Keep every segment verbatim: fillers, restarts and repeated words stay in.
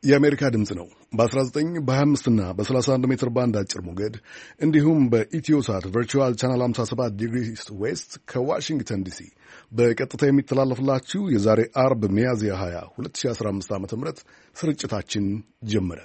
የአሜሪካ ድምጽ ነው። በ19 በ25 እና በ31 ሜትር ባንድ አጭር ሞገድ እንዲሁም በኢትዮሳት ቨርቹዋል ቻናል ሃምሳ ሰባት ዲግሪ ዌስት ከዋሽንግተን ዲሲ በቀጥታ የሚተላለፍላችሁ የዛሬ አርብ ሚያዝያ ሃያ ሁለት ሺህ አስራ አምስት ዓ.ም ስርጭታችን ጀመረ።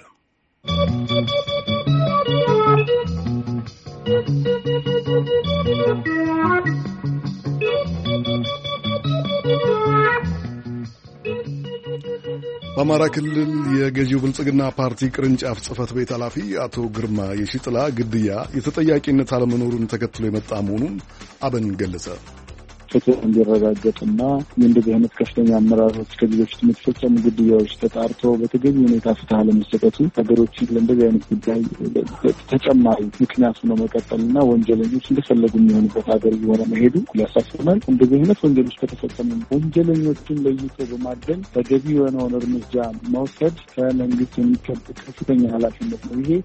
በአማራ ክልል የገዢው ብልጽግና ፓርቲ ቅርንጫፍ ጽህፈት ቤት ኃላፊ አቶ ግርማ የሺጥላ ግድያ የተጠያቂነት አለመኖሩን ተከትሎ የመጣ መሆኑን አብን ገለጸ። ፍትህ እንዲረጋገጥና የእንደዚህ አይነት ከፍተኛ አመራሮች ከዚህ በፊት የተፈጸሙ ግድያዎች ተጣርቶ በተገቢ ሁኔታ ፍትህ አለመስጠቱ ሀገሮችን ለእንደዚህ አይነት ጉዳይ ተጨማሪ ምክንያት ሆኖ መቀጠልና ወንጀለኞች እንደፈለጉ የሚሆኑበት ሀገር እየሆነ መሄዱ ያሳስበናል። እንደዚህ አይነት ወንጀሎች ከተፈጸሙ ወንጀለኞችን ለይቶ በማደን ተገቢ የሆነውን እርምጃ መውሰድ ከመንግስት የሚጠበቅ ከፍተኛ ኃላፊነት ነው። ይሄ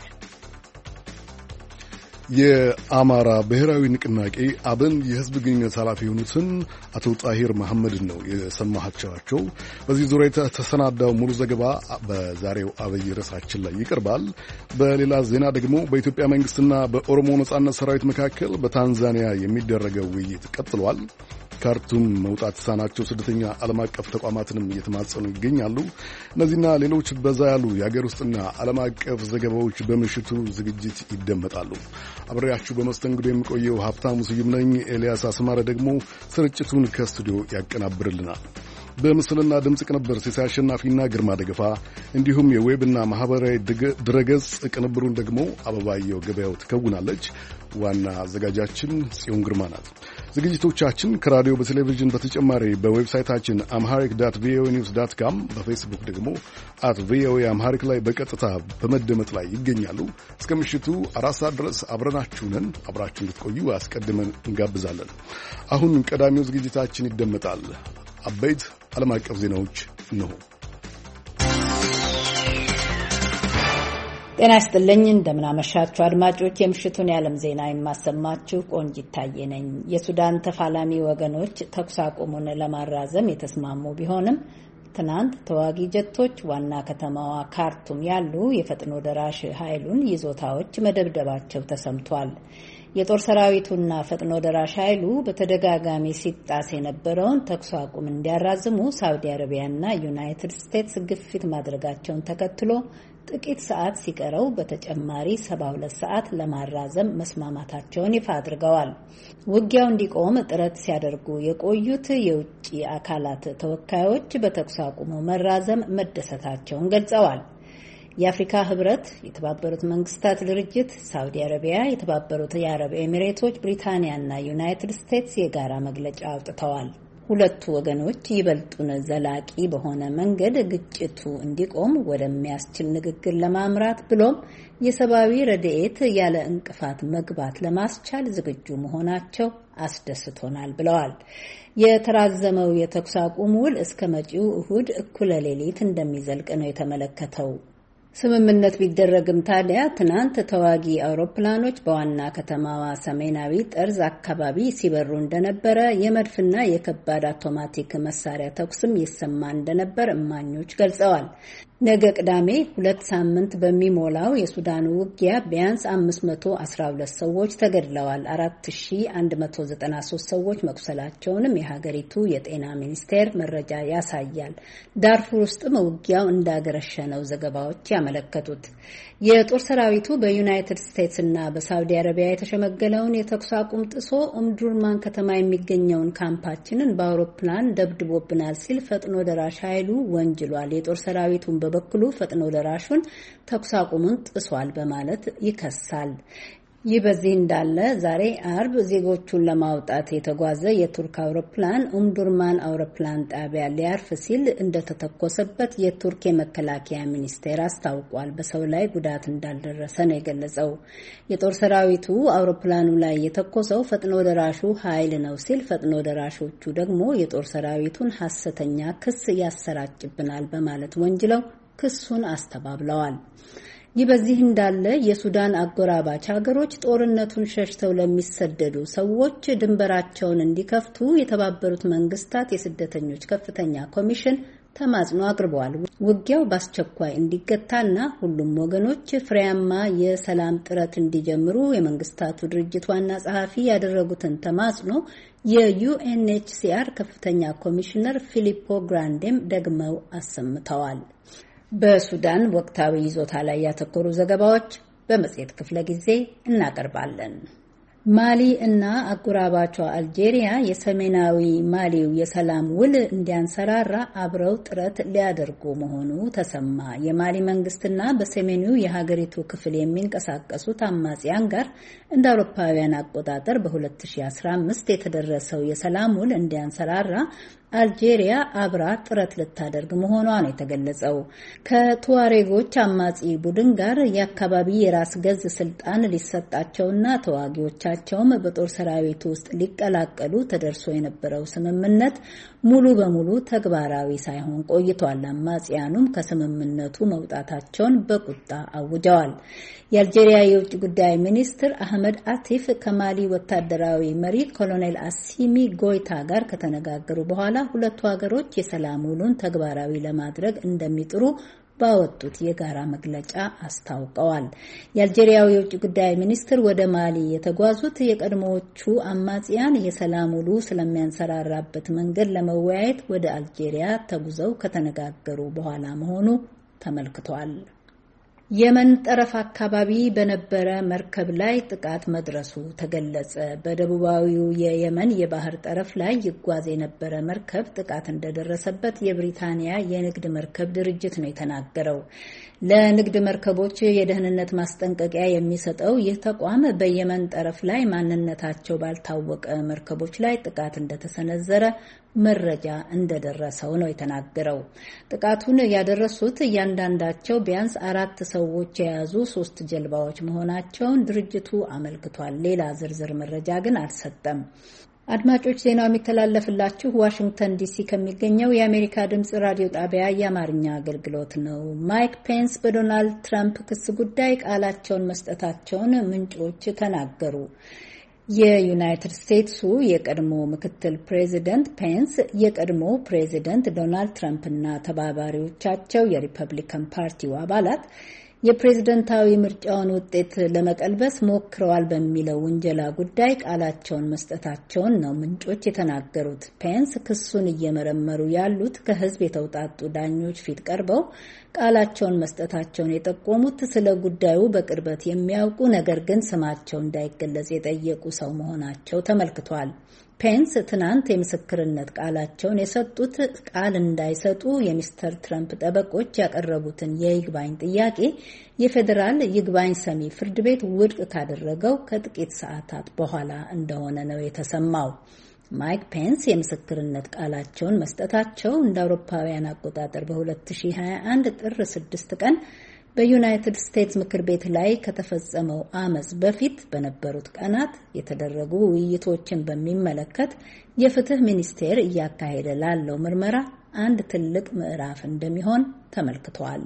የአማራ ብሔራዊ ንቅናቄ አብን የህዝብ ግንኙነት ኃላፊ የሆኑትን አቶ ጣሂር መሐመድን ነው የሰማችኋቸው። በዚህ ዙሪያ የተሰናዳው ሙሉ ዘገባ በዛሬው አብይ ርዕሳችን ላይ ይቀርባል። በሌላ ዜና ደግሞ በኢትዮጵያ መንግስትና በኦሮሞ ነጻነት ሰራዊት መካከል በታንዛኒያ የሚደረገው ውይይት ቀጥሏል። ካርቱም መውጣት የተሳናቸው ስደተኛ ዓለም አቀፍ ተቋማትንም እየተማጸኑ ይገኛሉ። እነዚህና ሌሎች በዛ ያሉ የአገር ውስጥና ዓለም አቀፍ ዘገባዎች በምሽቱ ዝግጅት ይደመጣሉ። አብሬያችሁ በመስተንግዶ የሚቆየው ሀብታሙ ስዩም ነኝ። ኤልያስ አስማረ ደግሞ ስርጭቱን ከስቱዲዮ ያቀናብርልናል። በምስልና ድምፅ ቅንብር ሲሳይ አሸናፊና ግርማ ደገፋ እንዲሁም የዌብና ማህበራዊ ድረገጽ ቅንብሩን ደግሞ አበባየው ገበያው ትከውናለች። ዋና አዘጋጃችን ጽዮን ግርማ ናት። ዝግጅቶቻችን ከራዲዮ በቴሌቪዥን በተጨማሪ በዌብሳይታችን አምሃሪክ ዳት ቪኦኤ ኒውስ ዳት ካም በፌስቡክ ደግሞ አት ቪኦኤ አምሃሪክ ላይ በቀጥታ በመደመጥ ላይ ይገኛሉ። እስከ ምሽቱ አራት ሰዓት ድረስ አብረናችሁ ነን። አብራችሁ እንድትቆዩ አስቀድመን እንጋብዛለን። አሁን ቀዳሚው ዝግጅታችን ይደመጣል። አበይት ዓለም አቀፍ ዜናዎች ነው። ጤና ይስጥልኝ። እንደምናመሻችሁ አድማጮች፣ የምሽቱን የዓለም ዜና የማሰማችሁ ቆንጂት ታዬ ነኝ። የሱዳን ተፋላሚ ወገኖች ተኩስ አቁሙን ለማራዘም የተስማሙ ቢሆንም ትናንት ተዋጊ ጀቶች ዋና ከተማዋ ካርቱም ያሉ የፈጥኖ ደራሽ ኃይሉን ይዞታዎች መደብደባቸው ተሰምቷል። የጦር ሰራዊቱና ፈጥኖ ደራሽ ኃይሉ በተደጋጋሚ ሲጣስ የነበረውን ተኩስ አቁም እንዲያራዝሙ ሳውዲ አረቢያና ዩናይትድ ስቴትስ ግፊት ማድረጋቸውን ተከትሎ ጥቂት ሰዓት ሲቀረው በተጨማሪ ሰባ ሁለት ሰዓት ለማራዘም መስማማታቸውን ይፋ አድርገዋል። ውጊያው እንዲቆም ጥረት ሲያደርጉ የቆዩት የውጭ አካላት ተወካዮች በተኩስ አቁሙ መራዘም መደሰታቸውን ገልጸዋል። የአፍሪካ ህብረት፣ የተባበሩት መንግስታት ድርጅት፣ ሳውዲ አረቢያ፣ የተባበሩት የአረብ ኤሚሬቶች፣ ብሪታንያና ዩናይትድ ስቴትስ የጋራ መግለጫ አውጥተዋል። ሁለቱ ወገኖች ይበልጡን ዘላቂ በሆነ መንገድ ግጭቱ እንዲቆም ወደሚያስችል ንግግር ለማምራት ብሎም የሰብአዊ ረድኤት ያለ እንቅፋት መግባት ለማስቻል ዝግጁ መሆናቸው አስደስቶናል ብለዋል። የተራዘመው የተኩስ አቁም ውል እስከ መጪው እሁድ እኩለ ሌሊት እንደሚዘልቅ ነው የተመለከተው። ስምምነት ቢደረግም ታዲያ ትናንት ተዋጊ አውሮፕላኖች በዋና ከተማዋ ሰሜናዊ ጠርዝ አካባቢ ሲበሩ እንደነበረ፣ የመድፍና የከባድ አውቶማቲክ መሳሪያ ተኩስም ይሰማ እንደነበር እማኞች ገልጸዋል። ነገ ቅዳሜ ሁለት ሳምንት በሚሞላው የሱዳን ውጊያ ቢያንስ አምስት መቶ አስራ ሁለት ሰዎች ተገድለዋል። አራት ሺህ አንድ መቶ ዘጠና ሶስት ሰዎች መቁሰላቸውንም የሀገሪቱ የጤና ሚኒስቴር መረጃ ያሳያል። ዳርፉር ውስጥም ውጊያው እንዳገረሸ ነው ዘገባዎች ያመለከቱት። የጦር ሰራዊቱ በዩናይትድ ስቴትስ እና በሳውዲ አረቢያ የተሸመገለውን የተኩስ አቁም ጥሶ ኡምዱርማን ከተማ የሚገኘውን ካምፓችንን በአውሮፕላን ደብድቦብናል ሲል ፈጥኖ ደራሽ ኃይሉ ወንጅሏል። የጦር ሰራዊቱን በበኩሉ ፈጥኖ ደራሹን ተኩስ አቁሙን ጥሷል በማለት ይከሳል። ይህ በዚህ እንዳለ ዛሬ አርብ ዜጎቹን ለማውጣት የተጓዘ የቱርክ አውሮፕላን ኡምዱርማን አውሮፕላን ጣቢያ ሊያርፍ ሲል እንደተተኮሰበት የቱርክ የመከላከያ ሚኒስቴር አስታውቋል። በሰው ላይ ጉዳት እንዳልደረሰ ነው የገለጸው። የጦር ሰራዊቱ አውሮፕላኑ ላይ የተኮሰው ፈጥኖ ደራሹ ኃይል ነው ሲል፣ ፈጥኖ ደራሾቹ ደግሞ የጦር ሰራዊቱን ሐሰተኛ ክስ ያሰራጭብናል በማለት ወንጅለው ክሱን አስተባብለዋል። ይህ በዚህ እንዳለ የሱዳን አጎራባች ሀገሮች ጦርነቱን ሸሽተው ለሚሰደዱ ሰዎች ድንበራቸውን እንዲከፍቱ የተባበሩት መንግስታት የስደተኞች ከፍተኛ ኮሚሽን ተማጽኖ አቅርበዋል። ውጊያው በአስቸኳይ እንዲገታና ሁሉም ወገኖች ፍሬያማ የሰላም ጥረት እንዲጀምሩ የመንግስታቱ ድርጅት ዋና ጸሐፊ ያደረጉትን ተማጽኖ የዩኤንኤችሲአር ከፍተኛ ኮሚሽነር ፊሊፖ ግራንዴም ደግመው አሰምተዋል። በሱዳን ወቅታዊ ይዞታ ላይ ያተኮሩ ዘገባዎች በመጽሔት ክፍለ ጊዜ እናቀርባለን። ማሊ እና አጎራባቿ አልጄሪያ የሰሜናዊ ማሊው የሰላም ውል እንዲያንሰራራ አብረው ጥረት ሊያደርጉ መሆኑ ተሰማ። የማሊ መንግስትና በሰሜኑ የሀገሪቱ ክፍል የሚንቀሳቀሱት አማጽያን ጋር እንደ አውሮፓውያን አቆጣጠር በ2015 የተደረሰው የሰላም ውል እንዲያንሰራራ አልጄሪያ አብራ ጥረት ልታደርግ መሆኗ ነው የተገለጸው። ከቱዋሬጎች አማጺ ቡድን ጋር የአካባቢ የራስ ገዝ ስልጣን ሊሰጣቸውና ተዋጊዎቻቸውም በጦር ሰራዊቱ ውስጥ ሊቀላቀሉ ተደርሶ የነበረው ስምምነት ሙሉ በሙሉ ተግባራዊ ሳይሆን ቆይቷል። አማጺያኑም ከስምምነቱ መውጣታቸውን በቁጣ አውጀዋል። የአልጄሪያ የውጭ ጉዳይ ሚኒስትር አህመድ አቲፍ ከማሊ ወታደራዊ መሪ ኮሎኔል አሲሚ ጎይታ ጋር ከተነጋገሩ በኋላ ሁለቱ ሀገሮች የሰላም ውሉን ተግባራዊ ለማድረግ እንደሚጥሩ ባወጡት የጋራ መግለጫ አስታውቀዋል። የአልጄሪያው የውጭ ጉዳይ ሚኒስትር ወደ ማሊ የተጓዙት የቀድሞዎቹ አማጽያን የሰላም ውሉ ስለሚያንሰራራበት መንገድ ለመወያየት ወደ አልጄሪያ ተጉዘው ከተነጋገሩ በኋላ መሆኑ ተመልክቷል። የመን ጠረፍ አካባቢ በነበረ መርከብ ላይ ጥቃት መድረሱ ተገለጸ። በደቡባዊው የየመን የባህር ጠረፍ ላይ ይጓዝ የነበረ መርከብ ጥቃት እንደደረሰበት የብሪታንያ የንግድ መርከብ ድርጅት ነው የተናገረው። ለንግድ መርከቦች የደህንነት ማስጠንቀቂያ የሚሰጠው ይህ ተቋም በየመን ጠረፍ ላይ ማንነታቸው ባልታወቀ መርከቦች ላይ ጥቃት እንደተሰነዘረ መረጃ እንደደረሰው ነው የተናገረው። ጥቃቱን ያደረሱት እያንዳንዳቸው ቢያንስ አራት ሰዎች የያዙ ሶስት ጀልባዎች መሆናቸውን ድርጅቱ አመልክቷል። ሌላ ዝርዝር መረጃ ግን አልሰጠም። አድማጮች ዜናው የሚተላለፍላችሁ ዋሽንግተን ዲሲ ከሚገኘው የአሜሪካ ድምጽ ራዲዮ ጣቢያ የአማርኛ አገልግሎት ነው። ማይክ ፔንስ በዶናልድ ትራምፕ ክስ ጉዳይ ቃላቸውን መስጠታቸውን ምንጮች ተናገሩ። የዩናይትድ ስቴትሱ የቀድሞ ምክትል ፕሬዚደንት ፔንስ የቀድሞ ፕሬዚደንት ዶናልድ ትራምፕ እና ተባባሪዎቻቸው የሪፐብሊካን ፓርቲው አባላት የፕሬዝደንታዊ ምርጫውን ውጤት ለመቀልበስ ሞክረዋል በሚለው ውንጀላ ጉዳይ ቃላቸውን መስጠታቸውን ነው ምንጮች የተናገሩት። ፔንስ ክሱን እየመረመሩ ያሉት ከሕዝብ የተውጣጡ ዳኞች ፊት ቀርበው ቃላቸውን መስጠታቸውን የጠቆሙት ስለ ጉዳዩ በቅርበት የሚያውቁ ነገር ግን ስማቸው እንዳይገለጽ የጠየቁ ሰው መሆናቸው ተመልክቷል። ፔንስ ትናንት የምስክርነት ቃላቸውን የሰጡት ቃል እንዳይሰጡ የሚስተር ትራምፕ ጠበቆች ያቀረቡትን የይግባኝ ጥያቄ የፌዴራል ይግባኝ ሰሚ ፍርድ ቤት ውድቅ ካደረገው ከጥቂት ሰዓታት በኋላ እንደሆነ ነው የተሰማው። ማይክ ፔንስ የምስክርነት ቃላቸውን መስጠታቸው እንደ አውሮፓውያን አቆጣጠር በ2021 ጥር ስድስት ቀን በዩናይትድ ስቴትስ ምክር ቤት ላይ ከተፈጸመው አመጽ በፊት በነበሩት ቀናት የተደረጉ ውይይቶችን በሚመለከት የፍትህ ሚኒስቴር እያካሄደ ላለው ምርመራ አንድ ትልቅ ምዕራፍ እንደሚሆን ተመልክቷል።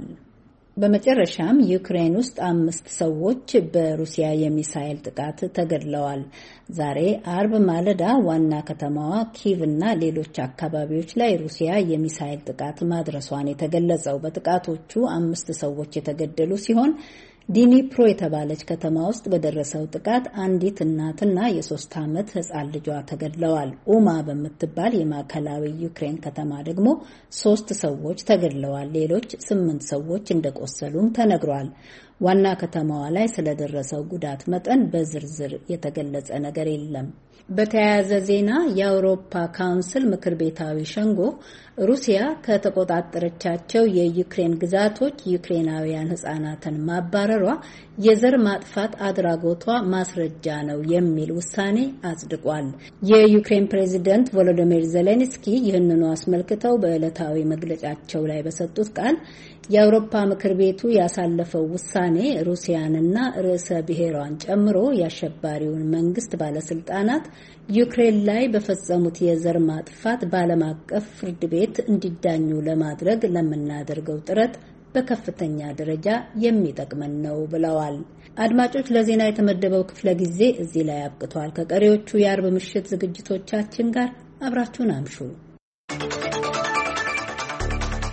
በመጨረሻም ዩክሬን ውስጥ አምስት ሰዎች በሩሲያ የሚሳኤል ጥቃት ተገድለዋል። ዛሬ አርብ ማለዳ ዋና ከተማዋ ኪቭ እና ሌሎች አካባቢዎች ላይ ሩሲያ የሚሳኤል ጥቃት ማድረሷን የተገለጸው። በጥቃቶቹ አምስት ሰዎች የተገደሉ ሲሆን ዲኒፕሮ የተባለች ከተማ ውስጥ በደረሰው ጥቃት አንዲት እናትና የሶስት ዓመት ሕፃን ልጇ ተገድለዋል። ኡማ በምትባል የማዕከላዊ ዩክሬን ከተማ ደግሞ ሶስት ሰዎች ተገድለዋል። ሌሎች ስምንት ሰዎች እንደቆሰሉም ተነግሯል። ዋና ከተማዋ ላይ ስለደረሰው ጉዳት መጠን በዝርዝር የተገለጸ ነገር የለም። በተያያዘ ዜና የአውሮፓ ካውንስል ምክር ቤታዊ ሸንጎ ሩሲያ ከተቆጣጠረቻቸው የዩክሬን ግዛቶች ዩክሬናውያን ሕፃናትን ማባረሯ የዘር ማጥፋት አድራጎቷ ማስረጃ ነው የሚል ውሳኔ አጽድቋል። የዩክሬን ፕሬዚደንት ቮሎዲሚር ዜሌንስኪ ይህንኑ አስመልክተው በዕለታዊ መግለጫቸው ላይ በሰጡት ቃል የአውሮፓ ምክር ቤቱ ያሳለፈው ውሳኔ ሩሲያንና ርዕሰ ብሔሯን ጨምሮ የአሸባሪውን መንግስት ባለስልጣናት ዩክሬን ላይ በፈጸሙት የዘር ማጥፋት በዓለም አቀፍ ፍርድ ቤት እንዲዳኙ ለማድረግ ለምናደርገው ጥረት በከፍተኛ ደረጃ የሚጠቅመን ነው ብለዋል። አድማጮች፣ ለዜና የተመደበው ክፍለ ጊዜ እዚህ ላይ አብቅቷል። ከቀሪዎቹ የአርብ ምሽት ዝግጅቶቻችን ጋር አብራችሁን አምሹ።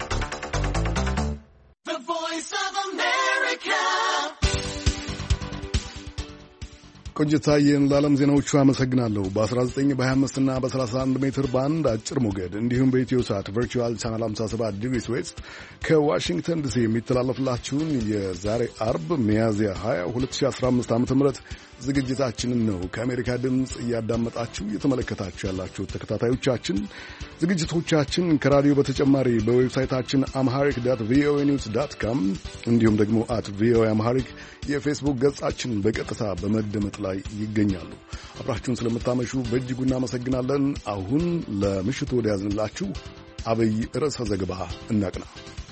ቆንጅታዬን ለዓለም ዜናዎቹ አመሰግናለሁ። በ19 በ25 እና በ31 ሜትር ባንድ አጭር ሞገድ እንዲሁም በኢትዮ ሳት ቨርቹዋል ቻናል ሃምሳ ሰባት ዲግሪስ ዌስት ከዋሽንግተን ዲሲ የሚተላለፍላችሁን የዛሬ አርብ ሚያዝያ ሃያ ሁለት ሺህ አስራ አምስት ዓ.ም ዝግጅታችንን ነው ከአሜሪካ ድምፅ እያዳመጣችሁ እየተመለከታችሁ ያላችሁ ተከታታዮቻችን። ዝግጅቶቻችን ከራዲዮ በተጨማሪ በዌብሳይታችን አምሃሪክ ዳት ቪኦኤ ኒውስ ዳት ካም እንዲሁም ደግሞ አት ቪኦኤ አምሃሪክ የፌስቡክ ገጻችን በቀጥታ በመደመጥ ላይ ይገኛሉ። አብራችሁን ስለምታመሹ በእጅጉ እናመሰግናለን። አሁን ለምሽቱ ወደ ያዝንላችሁ አብይ ርዕሰ ዘገባ እናቅና።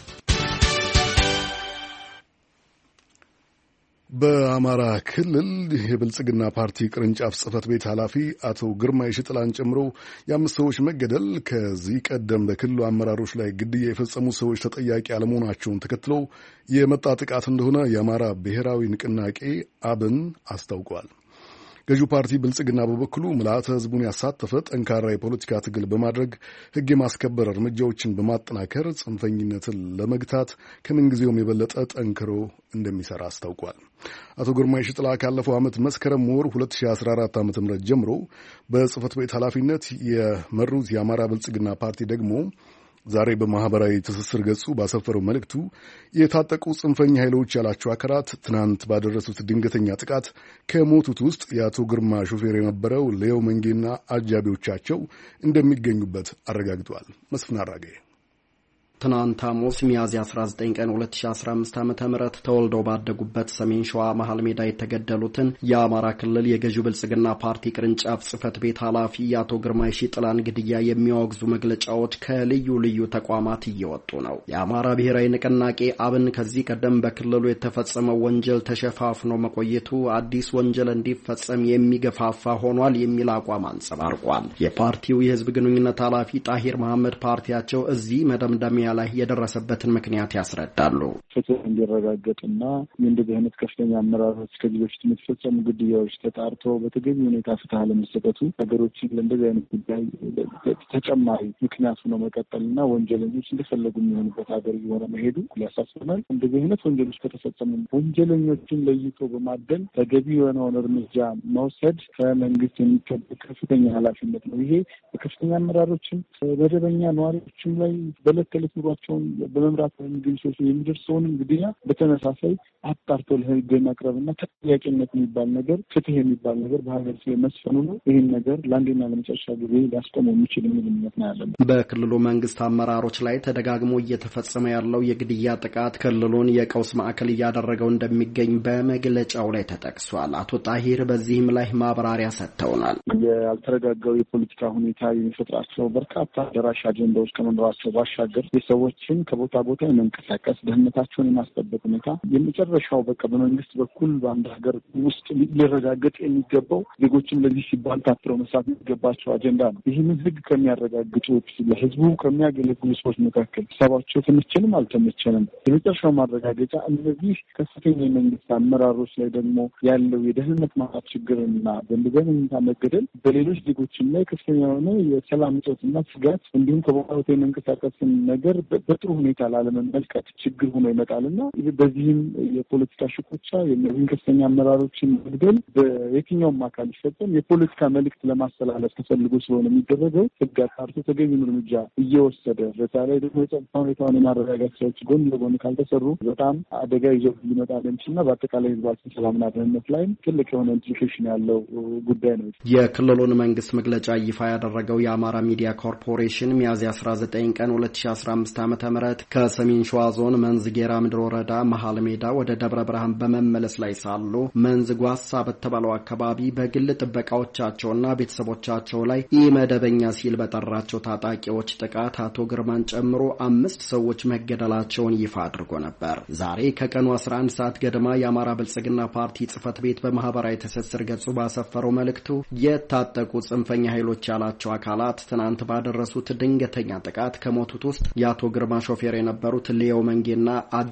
በአማራ ክልል የብልጽግና ፓርቲ ቅርንጫፍ ጽህፈት ቤት ኃላፊ አቶ ግርማይ ሽጥላን ጨምሮ የአምስት ሰዎች መገደል ከዚህ ቀደም በክልሉ አመራሮች ላይ ግድያ የፈጸሙ ሰዎች ተጠያቂ አለመሆናቸውን ተከትሎ የመጣ ጥቃት እንደሆነ የአማራ ብሔራዊ ንቅናቄ አብን አስታውቋል። ገዢው ፓርቲ ብልጽግና በበኩሉ ምልዓተ ሕዝቡን ያሳተፈ ጠንካራ የፖለቲካ ትግል በማድረግ ሕግ የማስከበር እርምጃዎችን በማጠናከር ጽንፈኝነትን ለመግታት ከምንጊዜውም የበለጠ ጠንክሮ እንደሚሰራ አስታውቋል። አቶ ግርማይ ሽጥላ ካለፈው ዓመት መስከረም ወር ሁለት ሺህ አስራ አራት ዓ.ም ጀምሮ በጽህፈት ቤት ኃላፊነት የመሩት የአማራ ብልጽግና ፓርቲ ደግሞ ዛሬ በማህበራዊ ትስስር ገጹ ባሰፈረው መልእክቱ የታጠቁ ጽንፈኛ ኃይሎች ያላቸው አካላት ትናንት ባደረሱት ድንገተኛ ጥቃት ከሞቱት ውስጥ የአቶ ግርማ ሾፌር የነበረው ሌዮ መንጌና አጃቢዎቻቸው እንደሚገኙበት አረጋግጧል። መስፍን አራጌ ትናንት ሐሙስ ሚያዝያ አስራ ዘጠኝ ቀን ሁለት ሺህ አስራ አምስት ዓመተ ምህረት ተወልደው ባደጉበት ሰሜን ሸዋ መሃል ሜዳ የተገደሉትን የአማራ ክልል የገዢው ብልጽግና ፓርቲ ቅርንጫፍ ጽህፈት ቤት ኃላፊ የአቶ ግርማይ ሽጥላን ግድያ የሚያወግዙ መግለጫዎች ከልዩ ልዩ ተቋማት እየወጡ ነው። የአማራ ብሔራዊ ንቅናቄ አብን ከዚህ ቀደም በክልሉ የተፈጸመው ወንጀል ተሸፋፍኖ መቆየቱ አዲስ ወንጀል እንዲፈጸም የሚገፋፋ ሆኗል የሚል አቋም አንጸባርቋል። የፓርቲው የህዝብ ግንኙነት ኃላፊ ጣሂር መሐመድ ፓርቲያቸው እዚህ መደምደሚያ ላይ የደረሰበትን ምክንያት ያስረዳሉ። ፍትህ እንዲረጋገጥና የእንደዚህ አይነት ከፍተኛ አመራሮች ከዚህ በፊት የተፈጸሙ ግድያዎች ተጣርቶ በተገቢ ሁኔታ ፍትህ አለመሰጠቱ ሀገሮችን ለእንደዚህ አይነት ጉዳይ ተጨማሪ ምክንያት ሆኖ መቀጠልና ወንጀለኞች እንደፈለጉ የሚሆኑበት ሀገር እየሆነ መሄዱ ያሳስበናል። እንደዚህ አይነት ወንጀሎች ከተፈጸሙ ወንጀለኞችን ለይቶ በማደን ተገቢ የሆነውን እርምጃ መውሰድ ከመንግስት የሚጠበቅ ከፍተኛ ኃላፊነት ነው። ይሄ በከፍተኛ አመራሮችም መደበኛ ነዋሪዎችም ላይ በዕለት ተዕለት ኑሯቸውን በመምራት የሚገኙ ሰዎች የሚደርሰውንም ግድያ በተመሳሳይ አጣርቶ ለህግ ማቅረብና ተጠያቂነት የሚባል ነገር ፍትህ የሚባል ነገር በሀገር መስፈኑ ነው። ይህን ነገር ለአንዴና ለመጨረሻ ጊዜ ሊያስቆመው የሚችል ምንነት ነው ያለን። በክልሉ መንግስት አመራሮች ላይ ተደጋግሞ እየተፈጸመ ያለው የግድያ ጥቃት ክልሉን የቀውስ ማዕከል እያደረገው እንደሚገኝ በመግለጫው ላይ ተጠቅሷል። አቶ ጣሂር በዚህም ላይ ማብራሪያ ሰጥተውናል። ያልተረጋጋው የፖለቲካ ሁኔታ የሚፈጥራቸው በርካታ ደራሽ አጀንዳዎች ከመኖራቸው ባሻገር የሰዎችን ከቦታ ቦታ የመንቀሳቀስ ደህንነታቸውን የማስጠበቅ ሁኔታ የመጨረሻው በቃ በመንግስት በኩል በአንድ ሀገር ውስጥ ሊረጋገጥ የሚገባው ዜጎችን ለዚህ ሲባል ታትረው መስራት የሚገባቸው አጀንዳ ነው። ይህንን ህግ ከሚያረጋግጡት ለህዝቡ ከሚያገለግሉ ሰዎች መካከል ሀሳባቸው ተመቸንም አልተመቸንም የመጨረሻው ማረጋገጫ እነዚህ ከፍተኛ የመንግስት አመራሮች ላይ ደግሞ ያለው የደህንነት ማጣት ችግርና በእንደዚህ ሁኔታ መገደል በሌሎች ዜጎችም ላይ ከፍተኛ የሆነ የሰላም እጦትና ስጋት እንዲሁም ከቦታ ቦታ የመንቀሳቀስን ነገር በጥሩ ሁኔታ ላለመመልከት ችግር ሆኖ ይመጣልና በዚህም የፖለቲካ ሽኩቻ የእነዚህን ከፍተኛ አመራሮችን መግደል በየትኛውም አካል ይፈጸም የፖለቲካ መልእክት ለማስተላለፍ ተፈልጎ ስለሆነ የሚደረገው ህግ አጣርቶ ተገቢውን እርምጃ እየወሰደ በዛ ላይ ደግሞ የጸጥታ ሁኔታውን የማረጋጋት ስራዎች ጎን ለጎን ካልተሰሩ በጣም አደጋ ይዞ ሊመጣ እንደሚችልና በአጠቃላይ ህዝባችን ሰላምና ደህንነት ላይም ትልቅ የሆነ ኢምፕሊኬሽን ያለው ጉዳይ ነው። የክልሉን መንግስት መግለጫ ይፋ ያደረገው የአማራ ሚዲያ ኮርፖሬሽን ሚያዝያ አስራ ዘጠኝ ቀን ሁለት ሺህ አስራ አምስት ዓመተ ምህረት ከሰሜን ሸዋ ዞን መንዝ ጌራ ምድር ወረዳ መሃል ሜዳ ወደ ደብረ ብርሃን በመመለስ ላይ ሳሉ መንዝ ጓሳ በተባለው አካባቢ በግል ጥበቃዎቻቸውና ቤተሰቦቻቸው ላይ ኢመደበኛ ሲል በጠራቸው ታጣቂዎች ጥቃት አቶ ግርማን ጨምሮ አምስት ሰዎች መገደላቸውን ይፋ አድርጎ ነበር። ዛሬ ከቀኑ አስራ አንድ ሰዓት ገደማ የአማራ ብልጽግና ፓርቲ ጽህፈት ቤት በማህበራዊ ትስስር ገጹ ባሰፈረው መልእክቱ የታጠቁ ጽንፈኛ ኃይሎች ያላቸው አካላት ትናንት ባደረሱት ድንገተኛ ጥቃት ከሞቱት ውስጥ የአቶ ግርማ ሾፌር የነበሩት ሊዮ መንጌና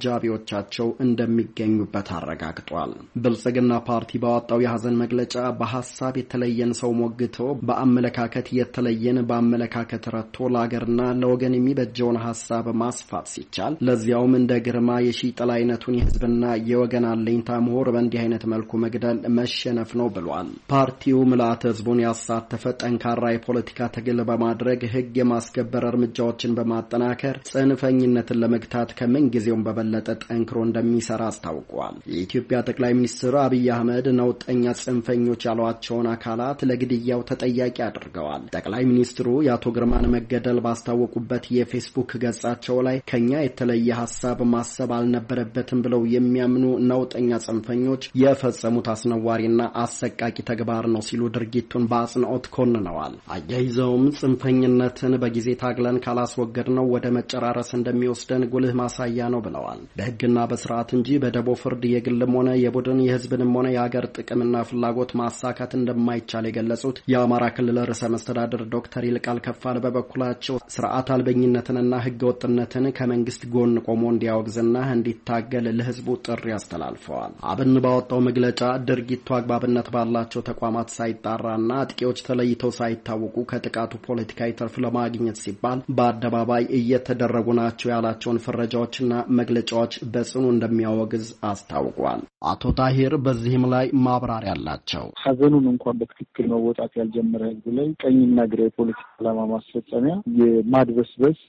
አጃቢዎቻቸው እንደሚገኙበት አረጋግጧል። ብልጽግና ፓርቲ ባወጣው የሐዘን መግለጫ በሐሳብ የተለየን ሰው ሞግቶ በአመለካከት የተለየን በአመለካከት ረቶ ለአገርና ለወገን የሚበጀውን ሐሳብ ማስፋት ሲቻል ለዚያውም እንደ ግርማ የሺጥላ አይነቱን የህዝብና የወገን አለኝታ ምሁር በእንዲህ አይነት መልኩ መግደል መሸነፍ ነው ብሏል። ፓርቲው ምልዓተ ህዝቡን ያሳተፈ ጠንካራ የፖለቲካ ትግል በማድረግ ህግ የማስከበር እርምጃዎችን በማጠናከር ጽንፈኝነትን ለመግታት ከምንጊዜውም በበለጠ ጠንክሮ እንደሚሰራ አስታውቋል። የኢትዮጵያ ጠቅላይ ሚኒስትር አብይ አህመድ ነውጠኛ ጽንፈኞች ያሏቸውን አካላት ለግድያው ተጠያቂ አድርገዋል። ጠቅላይ ሚኒስትሩ የአቶ ግርማን መገደል ባስታወቁበት የፌስቡክ ገጻቸው ላይ ከኛ የተለየ ሐሳብ ማሰብ አልነበረበትም ብለው የሚያምኑ ነውጠኛ ጽንፈኞች የፈጸሙት አስነዋሪና አሰቃቂ ተግባር ነው ሲሉ ድርጊቱን በአጽንኦት ኮንነዋል። አያይዘውም ጽንፈኝነትን በጊዜ ታግለን ካላስወገድ ነው ወደ መጨራረስ እንደሚወስደን ጉልህ ማሳያ ነው ብለዋል። በህግና በስርዓት እንጂ በደቦ ፍርድ የግልም ሆነ የቡድን የህዝብንም ሆነ የሀገር ጥቅምና ፍላጎት ማሳካት እንደማይቻል የገለጹት የአማራ ክልል ርዕሰ መስተዳድር ዶክተር ይልቃል ከፋለ በበኩላቸው ስርዓት አልበኝነትንና ህገወጥነትን ከመንግስት ጎን ቆሞ እንዲያወግዝና እንዲታገል ለህዝቡ ጥሪ አስተላልፈዋል። አብን ባወጣው መግለጫ ድርጊቱ አግባብነት ባላቸው ተቋማት ሳይጣራና አጥቂዎች ተለይተው ሳይታወቁ ከጥቃቱ ፖለቲካዊ ትርፍ ለማግኘት ሲባል በአደባባይ እየተደረጉ ናቸው ያላቸውን ፍረጃዎችና መግለጫዎች በጽኑ እንደሚያወግዝ አስታውቋል። አቶ ታሂር በዚህም ላይ ማብራሪያ አላቸው። ሀዘኑን እንኳን በትክክል መወጣት ያልጀመረ ህዝብ ላይ ቀኝና ግራ የፖለቲካ ዓላማ ማስፈጸሚያ የማድበስበስ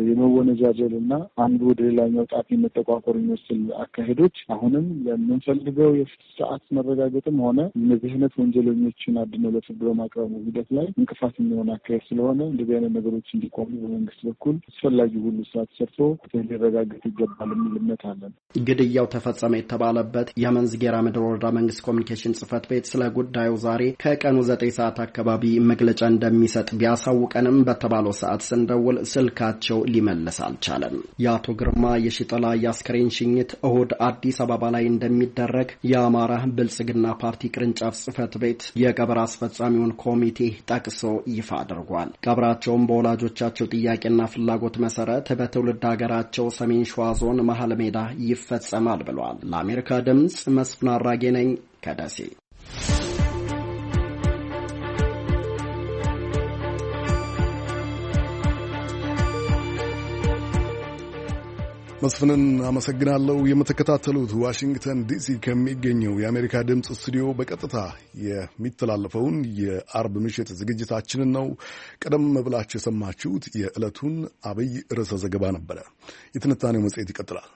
የመወነጃጀልና አንዱ ወደ ሌላኛው ጣት የመጠቋቆር የሚመስል አካሄዶች አሁንም የምንፈልገው የፍትህ ስርዓት መረጋገጥም ሆነ እነዚህ አይነት ወንጀለኞችን አድነው ለፍርድ በማቅረቡ ሂደት ላይ እንቅፋት የሚሆን አካሄድ ስለሆነ እንደዚህ አይነት ነገሮች እንዲቆሙ በመንግስት በኩል አስፈላጊ ሁሉ ስርዓት ሰርቶ ሊረጋገጥ ይገባል የሚል እምነት አለን። ግድያው ተፈጸመ የተባለበት የመንዝ ጌራ ምድር ወረዳ መንግስት ኮሚኒኬሽን ጽህፈት ቤት ስለ ጉዳዩ ዛሬ ከቀኑ ዘጠኝ ሰዓት አካባቢ መግለጫ እንደሚሰጥ ቢያሳውቀንም በተባለው ሰዓት ስንደውል ስልካቸው ሊመለስ አልቻለም። የአቶ ግርማ የሺጥላ የአስከሬን ሽኝት እሁድ አዲስ አበባ ላይ እንደሚደረግ የአማራ ብልጽግና ፓርቲ ቅርንጫፍ ጽህፈት ቤት የቀብር አስፈጻሚውን ኮሚቴ ጠቅሶ ይፋ አድርጓል። ቀብራቸውም በወላጆቻቸው ጥያቄና ፍላጎት መሰረት በትውልድ ሀገራቸው ሰሜን ሸዋ ዞን መሃል ሜዳ ይፈጸማል ብሏል። ለአሜሪካ ድምጽ መስፍን አራጌ ነኝ ከደሴ። መስፍንን አመሰግናለሁ። የምትከታተሉት ዋሽንግተን ዲሲ ከሚገኘው የአሜሪካ ድምፅ ስቱዲዮ በቀጥታ የሚተላለፈውን የአርብ ምሽት ዝግጅታችንን ነው። ቀደም ብላችሁ የሰማችሁት የዕለቱን አብይ ርዕሰ ዘገባ ነበረ። የትንታኔው መጽሔት ይቀጥላል።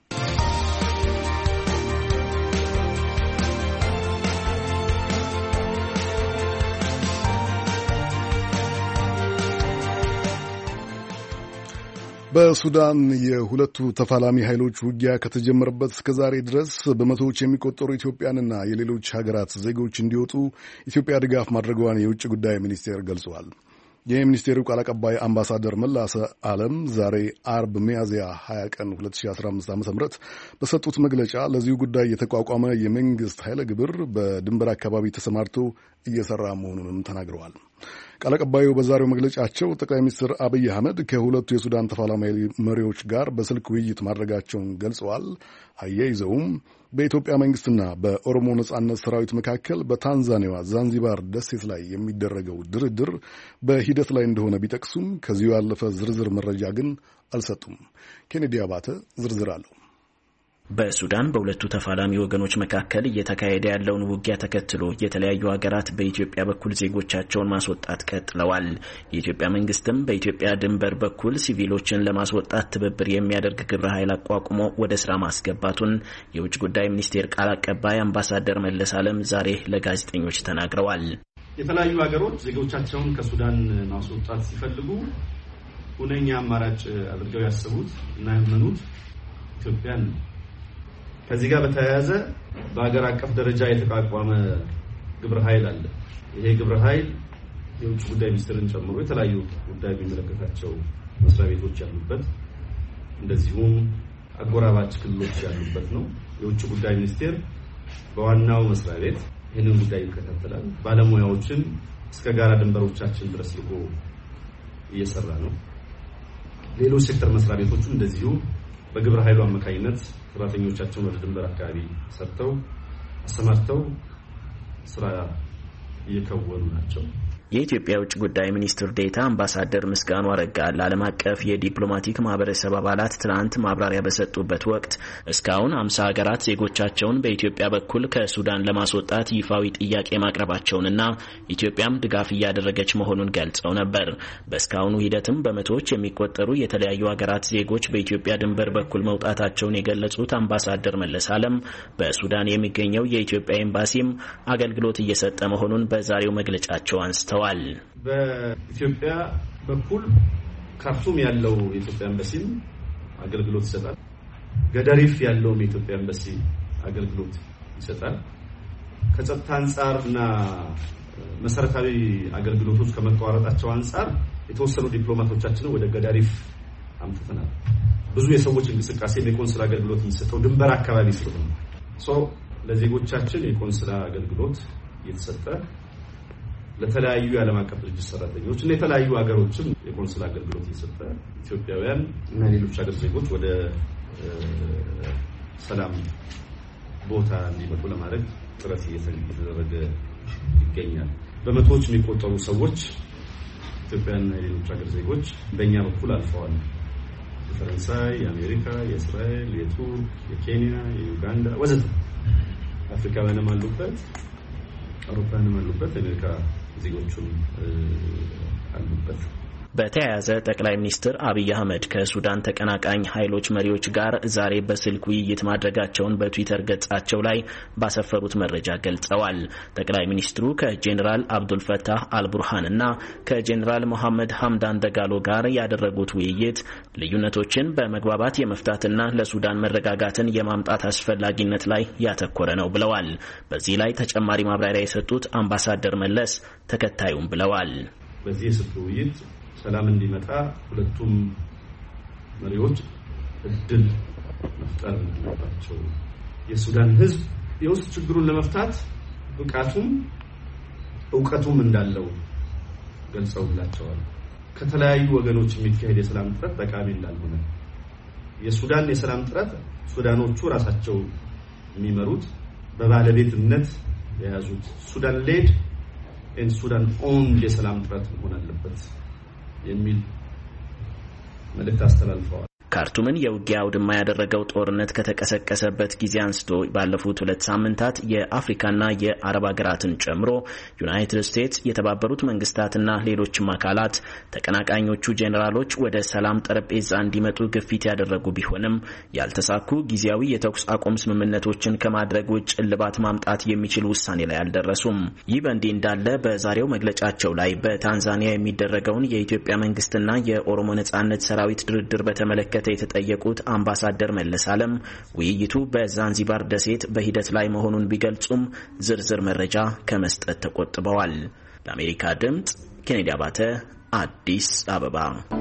በሱዳን የሁለቱ ተፋላሚ ኃይሎች ውጊያ ከተጀመረበት እስከ ዛሬ ድረስ በመቶዎች የሚቆጠሩ ኢትዮጵያንና የሌሎች ሀገራት ዜጎች እንዲወጡ ኢትዮጵያ ድጋፍ ማድረጓን የውጭ ጉዳይ ሚኒስቴር ገልጸዋል። የሚኒስቴሩ ቃል አቀባይ አምባሳደር መላሰ ዓለም ዛሬ አርብ ሚያዝያ ሀያ ቀን ሁለት ሺህ አስራ አምስት ዓ.ም በሰጡት መግለጫ ለዚሁ ጉዳይ የተቋቋመ የመንግስት ኃይለ ግብር በድንበር አካባቢ ተሰማርቶ እየሰራ መሆኑንም ተናግረዋል። ቃል አቀባዩ በዛሬው መግለጫቸው ጠቅላይ ሚኒስትር አብይ አህመድ ከሁለቱ የሱዳን ተፋላሚ መሪዎች ጋር በስልክ ውይይት ማድረጋቸውን ገልጸዋል። አያይዘውም በኢትዮጵያ መንግስትና በኦሮሞ ነጻነት ሰራዊት መካከል በታንዛኒያዋ ዛንዚባር ደሴት ላይ የሚደረገው ድርድር በሂደት ላይ እንደሆነ ቢጠቅሱም ከዚሁ ያለፈ ዝርዝር መረጃ ግን አልሰጡም። ኬኔዲ አባተ ዝርዝር አለው። በሱዳን በሁለቱ ተፋላሚ ወገኖች መካከል እየተካሄደ ያለውን ውጊያ ተከትሎ የተለያዩ ሀገራት በኢትዮጵያ በኩል ዜጎቻቸውን ማስወጣት ቀጥለዋል። የኢትዮጵያ መንግስትም በኢትዮጵያ ድንበር በኩል ሲቪሎችን ለማስወጣት ትብብር የሚያደርግ ግብረ ኃይል አቋቁሞ ወደ ስራ ማስገባቱን የውጭ ጉዳይ ሚኒስቴር ቃል አቀባይ አምባሳደር መለስ ዓለም ዛሬ ለጋዜጠኞች ተናግረዋል። የተለያዩ ሀገሮች ዜጎቻቸውን ከሱዳን ማስወጣት ሲፈልጉ ሁነኛ አማራጭ አድርገው ያሰቡት እና ያመኑት ኢትዮጵያን ነው። ከዚህ ጋር በተያያዘ በአገር አቀፍ ደረጃ የተቋቋመ ግብረ ኃይል አለ። ይሄ ግብረ ኃይል የውጭ ጉዳይ ሚኒስትርን ጨምሮ የተለያዩ ጉዳይ የሚመለከታቸው መስሪያ ቤቶች ያሉበት እንደዚሁም አጎራባች ክልሎች ያሉበት ነው። የውጭ ጉዳይ ሚኒስቴር በዋናው መስሪያ ቤት ይህንን ጉዳይ ይከታተላል። ባለሙያዎችን እስከ ጋራ ድንበሮቻችን ድረስ ልኮ እየሰራ ነው። ሌሎች ሴክተር መስሪያ ቤቶቹ እንደዚሁ በግብረ ኃይሉ አማካኝነት ሰራተኞቻቸውን ወደ ድንበር አካባቢ ሰርተው አሰማርተው ስራ እየከወኑ ናቸው። የኢትዮጵያ ውጭ ጉዳይ ሚኒስትር ዴታ አምባሳደር ምስጋኑ አረጋ ለዓለም አቀፍ የዲፕሎማቲክ ማህበረሰብ አባላት ትናንት ማብራሪያ በሰጡበት ወቅት እስካሁን አምሳ ሀገራት ዜጎቻቸውን በኢትዮጵያ በኩል ከሱዳን ለማስወጣት ይፋዊ ጥያቄ ማቅረባቸውንና ኢትዮጵያም ድጋፍ እያደረገች መሆኑን ገልጸው ነበር። በእስካሁኑ ሂደትም በመቶዎች የሚቆጠሩ የተለያዩ ሀገራት ዜጎች በኢትዮጵያ ድንበር በኩል መውጣታቸውን የገለጹት አምባሳደር መለስ አለም በሱዳን የሚገኘው የኢትዮጵያ ኤምባሲም አገልግሎት እየሰጠ መሆኑን በዛሬው መግለጫቸው አንስተዋል። በኢትዮጵያ በኩል ካርቱም ያለው የኢትዮጵያ ኤምባሲ አገልግሎት ይሰጣል። ገዳሪፍ ያለው የኢትዮጵያ ኤምባሲ አገልግሎት ይሰጣል። ከጸጥታ አንፃርና መሰረታዊ አገልግሎቶች ከመቋረጣቸው አንፃር የተወሰኑ ዲፕሎማቶቻችንን ወደ ገዳሪፍ አምጥተናል። ብዙ የሰዎች እንቅስቃሴ የኮንስላ አገልግሎት የሚሰጠው ድንበር አካባቢ ስለሆነ ሶ ለዜጎቻችን የኮንስላ አገልግሎት እየተሰጠ ለተለያዩ የዓለም አቀፍ ድርጅት ሰራተኞች እና የተለያዩ ሀገሮችም የኮንስላ አገልግሎት እየሰጠ ኢትዮጵያውያን እና ሌሎች ሀገር ዜጎች ወደ ሰላም ቦታ እንዲመጡ ለማድረግ ጥረት እየተደረገ ይገኛል። በመቶዎች የሚቆጠሩ ሰዎች ኢትዮጵያና ሌሎች ሀገር ዜጎች በእኛ በኩል አልፈዋል። የፈረንሳይ፣ የአሜሪካ፣ የእስራኤል፣ የቱርክ፣ የኬንያ፣ የዩጋንዳ ወዘተ አፍሪካውያንም አሉበት፣ አውሮፓውያንም አሉበት፣ አሜሪካ ዜጎቹም አሉበት። በተያያዘ ጠቅላይ ሚኒስትር አብይ አህመድ ከሱዳን ተቀናቃኝ ኃይሎች መሪዎች ጋር ዛሬ በስልክ ውይይት ማድረጋቸውን በትዊተር ገጻቸው ላይ ባሰፈሩት መረጃ ገልጸዋል። ጠቅላይ ሚኒስትሩ ከጄኔራል አብዱል ፈታህ አልቡርሃን እና ከጄኔራል መሐመድ ሐምዳን ደጋሎ ጋር ያደረጉት ውይይት ልዩነቶችን በመግባባት የመፍታትና ለሱዳን መረጋጋትን የማምጣት አስፈላጊነት ላይ ያተኮረ ነው ብለዋል። በዚህ ላይ ተጨማሪ ማብራሪያ የሰጡት አምባሳደር መለስ ተከታዩም ብለዋል። በዚህ የስልክ ውይይት ሰላም እንዲመጣ ሁለቱም መሪዎች እድል መፍጠር እንዳለባቸው የሱዳን ሕዝብ የውስጥ ችግሩን ለመፍታት ብቃቱም ዕውቀቱም እንዳለው ገልጸውላቸዋል። ከተለያዩ ወገኖች የሚካሄድ የሰላም ጥረት ጠቃሚ እንዳልሆነ የሱዳን የሰላም ጥረት ሱዳኖቹ ራሳቸው የሚመሩት በባለቤትነት የያዙት ሱዳን ሌድ ኤን ሱዳን ኦንድ የሰላም ጥረት መሆን አለበት የሚል መልእክት አስተላልፈዋል። ካርቱምን የውጊያ አውድማ ያደረገው ጦርነት ከተቀሰቀሰበት ጊዜ አንስቶ ባለፉት ሁለት ሳምንታት የአፍሪካና የአረብ ሀገራትን ጨምሮ ዩናይትድ ስቴትስ፣ የተባበሩት መንግስታትና ሌሎችም አካላት ተቀናቃኞቹ ጄኔራሎች ወደ ሰላም ጠረጴዛ እንዲመጡ ግፊት ያደረጉ ቢሆንም ያልተሳኩ ጊዜያዊ የተኩስ አቁም ስምምነቶችን ከማድረግ ውጭ እልባት ማምጣት የሚችል ውሳኔ ላይ አልደረሱም። ይህ በእንዲህ እንዳለ በዛሬው መግለጫቸው ላይ በታንዛኒያ የሚደረገውን የኢትዮጵያ መንግስትና የኦሮሞ ነጻነት ሰራዊት ድርድር በተመለከተ የተጠየቁት አምባሳደር መለስ አለም ውይይቱ በዛንዚባር ደሴት በሂደት ላይ መሆኑን ቢገልጹም ዝርዝር መረጃ ከመስጠት ተቆጥበዋል። ለአሜሪካ ድምጽ ኬኔዲ አባተ አዲስ አበባ።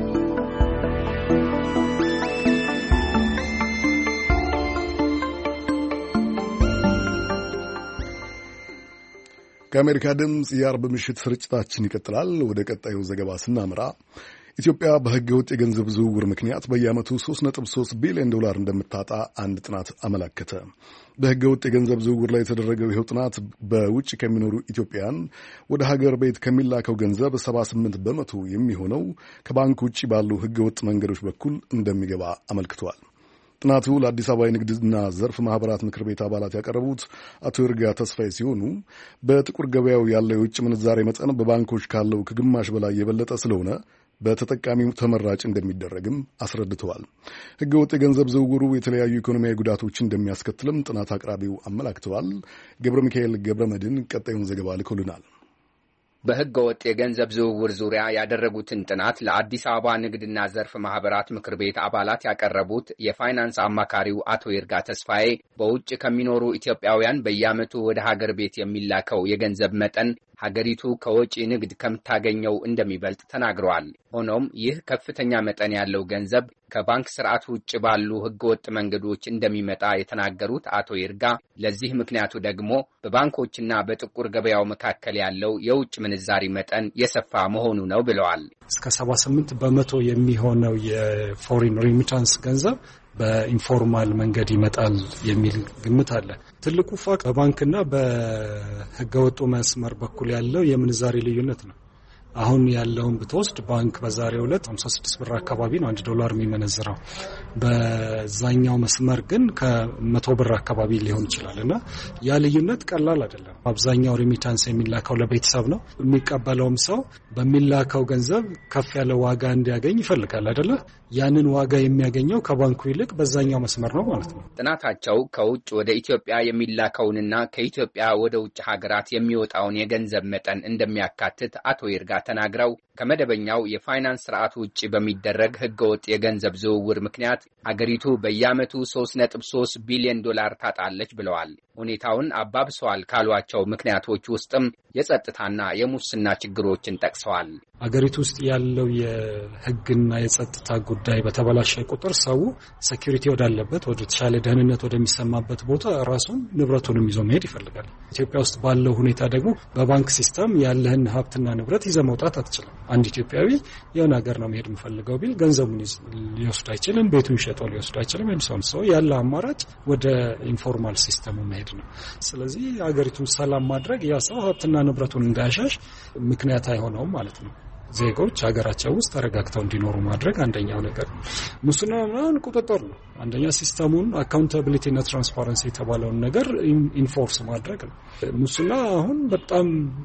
ከአሜሪካ ድምጽ የአርብ ምሽት ስርጭታችን ይቀጥላል። ወደ ቀጣዩ ዘገባ ስናመራ ኢትዮጵያ በሕገ ወጥ የገንዘብ ዝውውር ምክንያት በየዓመቱ ሶስት ነጥብ ሶስት ቢሊዮን ዶላር እንደምታጣ አንድ ጥናት አመላከተ። በሕገ ወጥ የገንዘብ ዝውውር ላይ የተደረገው ይኸው ጥናት በውጭ ከሚኖሩ ኢትዮጵያውያን ወደ ሀገር ቤት ከሚላከው ገንዘብ ሰባ ስምንት በመቶ የሚሆነው ከባንክ ውጭ ባሉ ሕገ ወጥ መንገዶች በኩል እንደሚገባ አመልክቷል። ጥናቱ ለአዲስ አበባ የንግድና ዘርፍ ማህበራት ምክር ቤት አባላት ያቀረቡት አቶ ይርጋ ተስፋዬ ሲሆኑ በጥቁር ገበያው ያለው የውጭ ምንዛሬ መጠን በባንኮች ካለው ከግማሽ በላይ የበለጠ ስለሆነ በተጠቃሚው ተመራጭ እንደሚደረግም አስረድተዋል። ሕገ ወጥ የገንዘብ ዝውውሩ የተለያዩ ኢኮኖሚያዊ ጉዳቶችን እንደሚያስከትልም ጥናት አቅራቢው አመላክተዋል። ገብረ ሚካኤል ገብረ መድን ቀጣዩን ዘገባ ልኮልናል። በሕገ ወጥ የገንዘብ ዝውውር ዙሪያ ያደረጉትን ጥናት ለአዲስ አበባ ንግድና ዘርፍ ማህበራት ምክር ቤት አባላት ያቀረቡት የፋይናንስ አማካሪው አቶ ይርጋ ተስፋዬ በውጭ ከሚኖሩ ኢትዮጵያውያን በየዓመቱ ወደ ሀገር ቤት የሚላከው የገንዘብ መጠን ሀገሪቱ ከወጪ ንግድ ከምታገኘው እንደሚበልጥ ተናግረዋል። ሆኖም ይህ ከፍተኛ መጠን ያለው ገንዘብ ከባንክ ስርዓት ውጭ ባሉ ህገወጥ መንገዶች እንደሚመጣ የተናገሩት አቶ ይርጋ ለዚህ ምክንያቱ ደግሞ በባንኮችና በጥቁር ገበያው መካከል ያለው የውጭ ምንዛሪ መጠን የሰፋ መሆኑ ነው ብለዋል። እስከ ሰባ ስምንት በመቶ የሚሆነው የፎሪን ሪሚታንስ ገንዘብ በኢንፎርማል መንገድ ይመጣል የሚል ግምት አለ። ትልቁ ፋክት በባንክና በህገወጡ መስመር በኩል ያለው የምንዛሪ ልዩነት ነው። አሁን ያለውን ብትወስድ ባንክ በዛሬው ዕለት ሃምሳ ስድስት ብር አካባቢ ነው አንድ ዶላር የሚመነዝረው። በዛኛው መስመር ግን ከመቶ ብር አካባቢ ሊሆን ይችላልና ያ ልዩነት ቀላል አይደለም። አብዛኛው ሪሚታንስ የሚላከው ለቤተሰብ ነው። የሚቀበለውም ሰው በሚላከው ገንዘብ ከፍ ያለ ዋጋ እንዲያገኝ ይፈልጋል አይደለ? ያንን ዋጋ የሚያገኘው ከባንኩ ይልቅ በዛኛው መስመር ነው ማለት ነው። ጥናታቸው ከውጭ ወደ ኢትዮጵያ የሚላከውንና ከኢትዮጵያ ወደ ውጭ ሀገራት የሚወጣውን የገንዘብ መጠን እንደሚያካትት አቶ ይርጋ ተናግረው ከመደበኛው የፋይናንስ ስርዓት ውጪ በሚደረግ ህገወጥ የገንዘብ ዝውውር ምክንያት አገሪቱ በየዓመቱ ሶስት ነጥብ ሶስት ቢሊዮን ዶላር ታጣለች ብለዋል። ሁኔታውን አባብሰዋል ካሏቸው ምክንያቶች ውስጥም የጸጥታና የሙስና ችግሮችን ጠቅሰዋል። አገሪቱ ውስጥ ያለው የህግና የጸጥታ ጉዳይ በተበላሸ ቁጥር ሰው ሴኩሪቲ ወዳለበት ወደ ተሻለ ደህንነት ወደሚሰማበት ቦታ ራሱን ንብረቱንም ይዞ መሄድ ይፈልጋል። ኢትዮጵያ ውስጥ ባለው ሁኔታ ደግሞ በባንክ ሲስተም ያለህን ሀብትና ንብረት ይዘህ መውጣት አትችልም። አንድ ኢትዮጵያዊ የሆነ ሀገር ነው መሄድ የምፈልገው ቢል ገንዘቡን ሊወስድ አይችልም፣ ቤቱን ሸጦ ሊወስድ አይችልም። ወይም ሰው ያለ አማራጭ ወደ ኢንፎርማል ሲስተሙ መሄድ ነው። ስለዚህ ሀገሪቱን ሰላም ማድረግ ያ ሰው ሀብትና ንብረቱን እንዳያሻሽ ምክንያት አይሆነውም ማለት ነው። ዜጎች ሀገራቸው ውስጥ ተረጋግተው እንዲኖሩ ማድረግ አንደኛው ነገር ነው። ሙስና ምናምን ቁጥጥር ነው። አንደኛ ሲስተሙን አካውንታቢሊቲ እና ትራንስፓረንሲ የተባለውን ነገር ኢንፎርስ ማድረግ ነው። ሙስና አሁን በጣም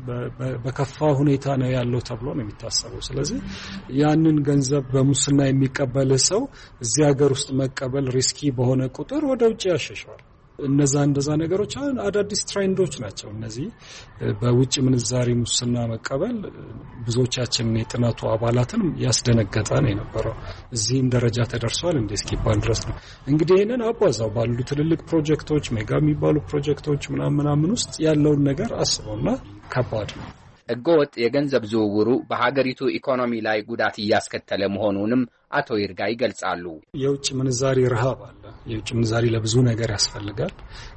በከፋ ሁኔታ ነው ያለው ተብሎ ነው የሚታሰበው። ስለዚህ ያንን ገንዘብ በሙስና የሚቀበል ሰው እዚህ ሀገር ውስጥ መቀበል ሪስኪ በሆነ ቁጥር ወደ ውጭ ያሸሸዋል። እነዛ እንደዛ ነገሮች አሁን አዳዲስ ትሬንዶች ናቸው። እነዚህ በውጭ ምንዛሪ ሙስና መቀበል ብዙዎቻችን የጥናቱ አባላትን ያስደነገጠ ነው የነበረው። እዚህም ደረጃ ተደርሷል እንደ እስኪባል ድረስ ነው። እንግዲህ ይሄንን አባዛው ባሉ ትልልቅ ፕሮጀክቶች ሜጋ የሚባሉ ፕሮጀክቶች ምናምን ምናምን ውስጥ ያለውን ነገር አስበውና ከባድ ነው። ህገወጥ የገንዘብ ዝውውሩ በሀገሪቱ ኢኮኖሚ ላይ ጉዳት እያስከተለ መሆኑንም አቶ ይርጋ ይገልጻሉ። የውጭ ምንዛሪ ረሃብ አለ። የውጭ ምንዛሪ ለብዙ ነገር ያስፈልጋል።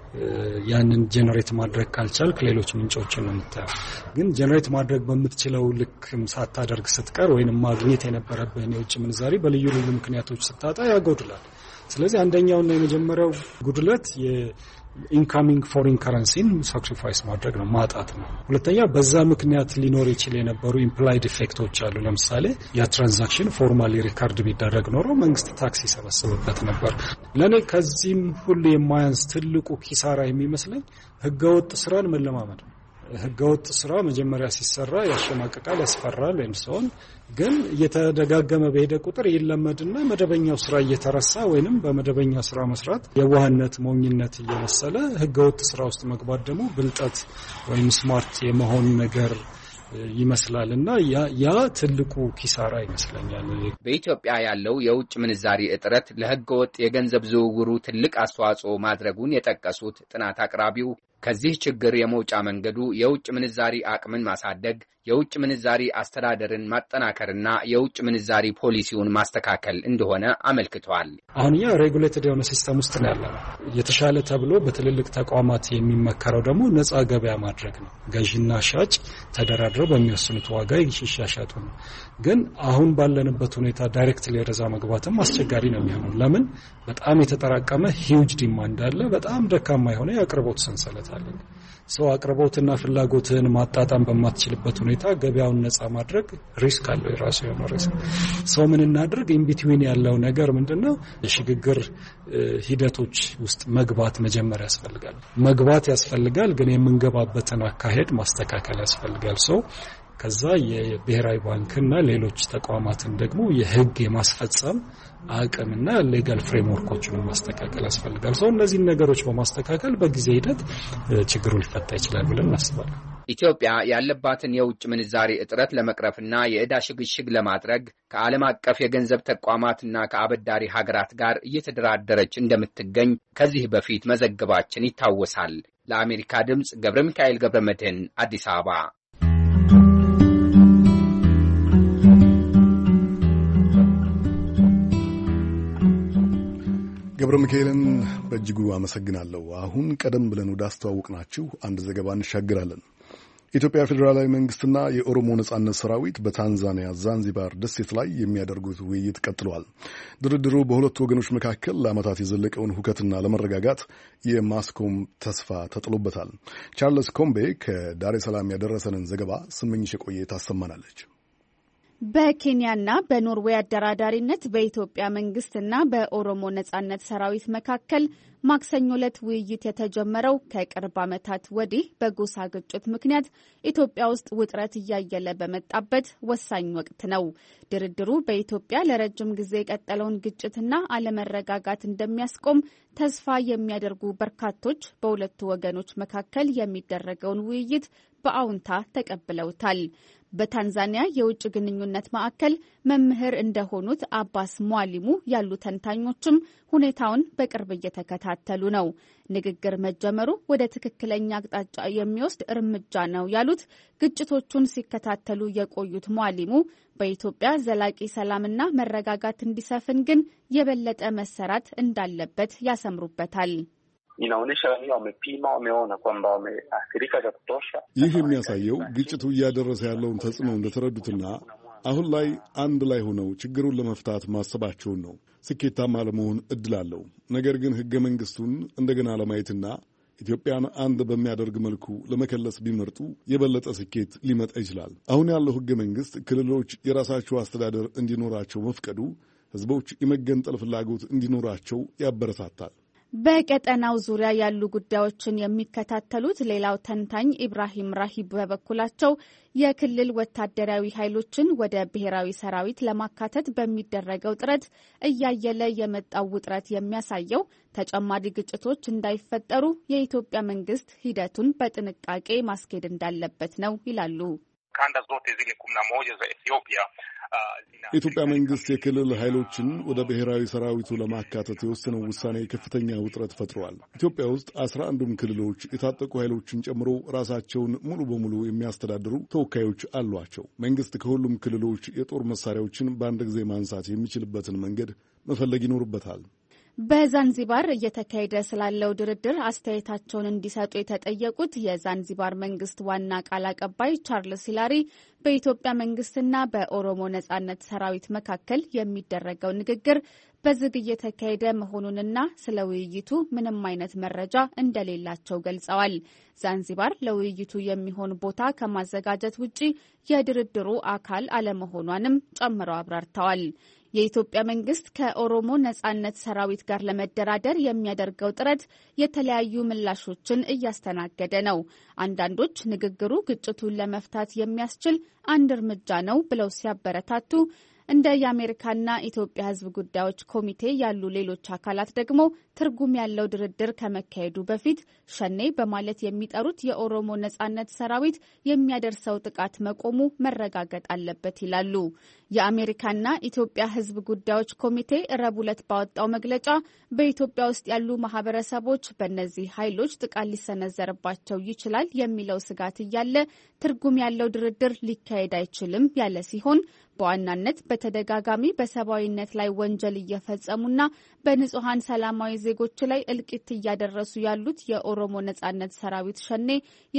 ያንን ጄነሬት ማድረግ ካልቻልክ ሌሎች ምንጮችን ነው የምታየው። ግን ጄነሬት ማድረግ በምትችለው ልክም ሳታደርግ ስትቀር ወይንም ማግኘት የነበረብህን የውጭ ምንዛሪ በልዩ ልዩ ምክንያቶች ስታጣ ያጎድላል። ስለዚህ አንደኛውና የመጀመሪያው ጉድለት ኢንካሚንግ ፎሪን ከረንሲን ሳክሪፋይስ ማድረግ ነው፣ ማጣት ነው። ሁለተኛ በዛ ምክንያት ሊኖር ይችል የነበሩ ኢምፕላይድ ኢፌክቶች አሉ። ለምሳሌ ያ ትራንዛክሽን ፎርማሊ ሪካርድ ቢደረግ ኖሮ መንግስት ታክስ ይሰበስብበት ነበር። ለኔ ከዚህም ሁሉ የማያንስ ትልቁ ኪሳራ የሚመስለኝ ህገወጥ ስራን መለማመድ ነው። ህገወጥ ስራ መጀመሪያ ሲሰራ ያሸማቀቃል፣ ያስፈራል ወይም ሰውን ግን እየተደጋገመ በሄደ ቁጥር ይለመድና መደበኛው ስራ እየተረሳ ወይንም በመደበኛው ስራ መስራት የዋህነት ሞኝነት እየመሰለ ህገወጥ ስራ ውስጥ መግባት ደግሞ ብልጠት ወይም ስማርት የመሆን ነገር ይመስላልና ያ ያ ትልቁ ኪሳራ ይመስለኛል። በኢትዮጵያ ያለው የውጭ ምንዛሪ እጥረት ለህገወጥ የገንዘብ ዝውውሩ ትልቅ አስተዋጽኦ ማድረጉን የጠቀሱት ጥናት አቅራቢው ከዚህ ችግር የመውጫ መንገዱ የውጭ ምንዛሪ አቅምን ማሳደግ፣ የውጭ ምንዛሪ አስተዳደርን ማጠናከርና የውጭ ምንዛሪ ፖሊሲውን ማስተካከል እንደሆነ አመልክተዋል። አሁን ያ ሬጉሌትድ የሆነ ሲስተም ውስጥ ነው ያለው። የተሻለ ተብሎ በትልልቅ ተቋማት የሚመከረው ደግሞ ነፃ ገበያ ማድረግ ነው። ገዢና ሻጭ ተደራድረው በሚወስኑት ዋጋ ይሻሻጡ ነው። ግን አሁን ባለንበት ሁኔታ ዳይሬክትሊ ወደዛ መግባትም አስቸጋሪ ነው የሚሆነው። ለምን? በጣም የተጠራቀመ ሂውጅ ዲማንድ አለ። በጣም ደካማ የሆነ የአቅርቦት ሰንሰለት አለ። ሰው አቅርቦትና ፍላጎትን ማጣጣም በማትችልበት ሁኔታ ገበያውን ነፃ ማድረግ ሪስክ አለው። የራሱ የሆነ ሪስክ። ሰው ምን እናድርግ? ኢን ቢትዊን ያለው ነገር ምንድነው? የሽግግር ሂደቶች ውስጥ መግባት መጀመር ያስፈልጋል። መግባት ያስፈልጋል፣ ግን የምንገባበትን አካሄድ ማስተካከል ያስፈልጋል። ሰው ከዛ የብሔራዊ ባንክና ሌሎች ተቋማትን ደግሞ የህግ የማስፈጸም አቅምና ሌጋል ፍሬምወርኮችን ማስተካከል ያስፈልጋል። ሰው እነዚህ ነገሮች በማስተካከል በጊዜ ሂደት ችግሩ ሊፈታ ይችላል ብለን እናስባለን። ኢትዮጵያ ያለባትን የውጭ ምንዛሪ እጥረት ለመቅረፍና የዕዳ ሽግሽግ ለማድረግ ከዓለም አቀፍ የገንዘብ ተቋማትና ከአበዳሪ ሀገራት ጋር እየተደራደረች እንደምትገኝ ከዚህ በፊት መዘገባችን ይታወሳል። ለአሜሪካ ድምጽ ገብረ ሚካኤል ገብረ መድህን አዲስ አበባ። ገብረ ሚካኤልን በእጅጉ አመሰግናለሁ። አሁን ቀደም ብለን ወደ አስተዋወቅናችሁ አንድ ዘገባ እንሻገራለን። የኢትዮጵያ ፌዴራላዊ መንግስትና የኦሮሞ ነጻነት ሰራዊት በታንዛኒያ ዛንዚባር ደሴት ላይ የሚያደርጉት ውይይት ቀጥሏል። ድርድሩ በሁለቱ ወገኖች መካከል ለዓመታት የዘለቀውን ሁከትና ለመረጋጋት የማስቆም ተስፋ ተጥሎበታል። ቻርልስ ኮምቤ ከዳሬ ሰላም ያደረሰንን ዘገባ ስመኝሽ የቆየ ታሰማናለች። በኬንያና በኖርዌይ አደራዳሪነት በኢትዮጵያ መንግስትና በኦሮሞ ነጻነት ሰራዊት መካከል ማክሰኞ ዕለት ውይይት የተጀመረው ከቅርብ ዓመታት ወዲህ በጎሳ ግጭት ምክንያት ኢትዮጵያ ውስጥ ውጥረት እያየለ በመጣበት ወሳኝ ወቅት ነው። ድርድሩ በኢትዮጵያ ለረጅም ጊዜ የቀጠለውን ግጭትና አለመረጋጋት እንደሚያስቆም ተስፋ የሚያደርጉ በርካቶች በሁለቱ ወገኖች መካከል የሚደረገውን ውይይት በአዎንታ ተቀብለውታል። በታንዛኒያ የውጭ ግንኙነት ማዕከል መምህር እንደሆኑት አባስ ሟሊሙ ያሉ ተንታኞችም ሁኔታውን በቅርብ እየተከታተሉ ነው። ንግግር መጀመሩ ወደ ትክክለኛ አቅጣጫ የሚወስድ እርምጃ ነው ያሉት ግጭቶቹን ሲከታተሉ የቆዩት ሟሊሙ በኢትዮጵያ ዘላቂ ሰላምና መረጋጋት እንዲሰፍን ግን የበለጠ መሰራት እንዳለበት ያሰምሩበታል። ይህ የሚያሳየው ግጭቱ እያደረሰ ያለውን ተጽዕኖ እንደተረዱትና አሁን ላይ አንድ ላይ ሆነው ችግሩን ለመፍታት ማሰባቸውን ነው። ስኬታማ ለመሆን እድል አለው። ነገር ግን ሕገ መንግሥቱን እንደገና ለማየትና ኢትዮጵያን አንድ በሚያደርግ መልኩ ለመከለስ ቢመርጡ የበለጠ ስኬት ሊመጣ ይችላል። አሁን ያለው ሕገ መንግሥት ክልሎች የራሳቸው አስተዳደር እንዲኖራቸው መፍቀዱ ሕዝቦች የመገንጠል ፍላጎት እንዲኖራቸው ያበረታታል። በቀጠናው ዙሪያ ያሉ ጉዳዮችን የሚከታተሉት ሌላው ተንታኝ ኢብራሂም ራሂብ በበኩላቸው የክልል ወታደራዊ ኃይሎችን ወደ ብሔራዊ ሰራዊት ለማካተት በሚደረገው ጥረት እያየለ የመጣው ውጥረት የሚያሳየው ተጨማሪ ግጭቶች እንዳይፈጠሩ የኢትዮጵያ መንግስት ሂደቱን በጥንቃቄ ማስኬድ እንዳለበት ነው ይላሉ። የኢትዮጵያ መንግስት የክልል ኃይሎችን ወደ ብሔራዊ ሰራዊቱ ለማካተት የወሰነው ውሳኔ ከፍተኛ ውጥረት ፈጥሯል። ኢትዮጵያ ውስጥ አስራ አንዱም ክልሎች የታጠቁ ኃይሎችን ጨምሮ ራሳቸውን ሙሉ በሙሉ የሚያስተዳድሩ ተወካዮች አሏቸው። መንግስት ከሁሉም ክልሎች የጦር መሳሪያዎችን በአንድ ጊዜ ማንሳት የሚችልበትን መንገድ መፈለግ ይኖርበታል። በዛንዚባር እየተካሄደ ስላለው ድርድር አስተያየታቸውን እንዲሰጡ የተጠየቁት የዛንዚባር መንግስት ዋና ቃል አቀባይ ቻርልስ ሂላሪ በኢትዮጵያ መንግስትና በኦሮሞ ነጻነት ሰራዊት መካከል የሚደረገው ንግግር በዝግ እየተካሄደ መሆኑንና ስለ ውይይቱ ምንም አይነት መረጃ እንደሌላቸው ገልጸዋል። ዛንዚባር ለውይይቱ የሚሆን ቦታ ከማዘጋጀት ውጪ የድርድሩ አካል አለመሆኗንም ጨምረው አብራርተዋል። የኢትዮጵያ መንግስት ከኦሮሞ ነጻነት ሰራዊት ጋር ለመደራደር የሚያደርገው ጥረት የተለያዩ ምላሾችን እያስተናገደ ነው። አንዳንዶች ንግግሩ ግጭቱን ለመፍታት የሚያስችል አንድ እርምጃ ነው ብለው ሲያበረታቱ፣ እንደ የአሜሪካና ኢትዮጵያ ሕዝብ ጉዳዮች ኮሚቴ ያሉ ሌሎች አካላት ደግሞ ትርጉም ያለው ድርድር ከመካሄዱ በፊት ሸኔ በማለት የሚጠሩት የኦሮሞ ነጻነት ሰራዊት የሚያደርሰው ጥቃት መቆሙ መረጋገጥ አለበት ይላሉ። የአሜሪካና ኢትዮጵያ ሕዝብ ጉዳዮች ኮሚቴ ረቡዕ ዕለት ባወጣው መግለጫ በኢትዮጵያ ውስጥ ያሉ ማህበረሰቦች በእነዚህ ኃይሎች ጥቃት ሊሰነዘርባቸው ይችላል የሚለው ስጋት እያለ ትርጉም ያለው ድርድር ሊካሄድ አይችልም ያለ ሲሆን በዋናነት በተደጋጋሚ በሰብአዊነት ላይ ወንጀል እየፈጸሙና በንጹሐን ሰላማዊ ዜጎች ላይ እልቂት እያደረሱ ያሉት የኦሮሞ ነጻነት ሰራዊት ሸኔ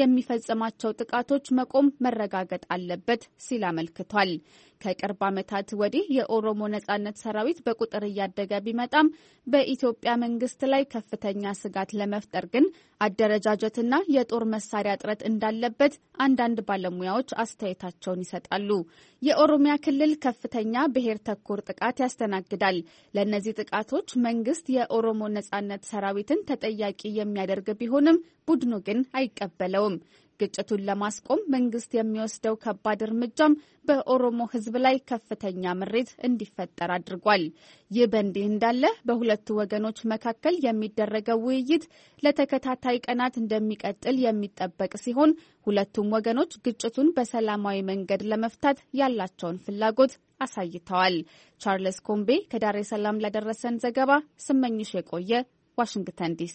የሚፈጽማቸው ጥቃቶች መቆም መረጋገጥ አለበት ሲል አመልክቷል። ከቅርብ ዓመታት ወዲህ የኦሮሞ ነጻነት ሰራዊት በቁጥር እያደገ ቢመጣም በኢትዮጵያ መንግስት ላይ ከፍተኛ ስጋት ለመፍጠር ግን አደረጃጀትና የጦር መሳሪያ እጥረት እንዳለበት አንዳንድ ባለሙያዎች አስተያየታቸውን ይሰጣሉ። የኦሮሚያ ክልል ከፍተኛ ብሔር ተኮር ጥቃት ያስተናግዳል። ለእነዚህ ጥቃቶች መንግስት የኦሮሞ ነጻነት ሰራዊትን ተጠያቂ የሚያደርግ ቢሆንም ቡድኑ ግን አይቀበለውም። ግጭቱን ለማስቆም መንግስት የሚወስደው ከባድ እርምጃም በኦሮሞ ሕዝብ ላይ ከፍተኛ ምሬት እንዲፈጠር አድርጓል። ይህ በእንዲህ እንዳለ በሁለቱ ወገኖች መካከል የሚደረገው ውይይት ለተከታታይ ቀናት እንደሚቀጥል የሚጠበቅ ሲሆን ሁለቱም ወገኖች ግጭቱን በሰላማዊ መንገድ ለመፍታት ያላቸውን ፍላጎት አሳይተዋል። ቻርልስ ኮምቤ ከዳሬ ሰላም ለደረሰን ዘገባ ስመኝሽ የቆየ ዋሽንግተን ዲሲ።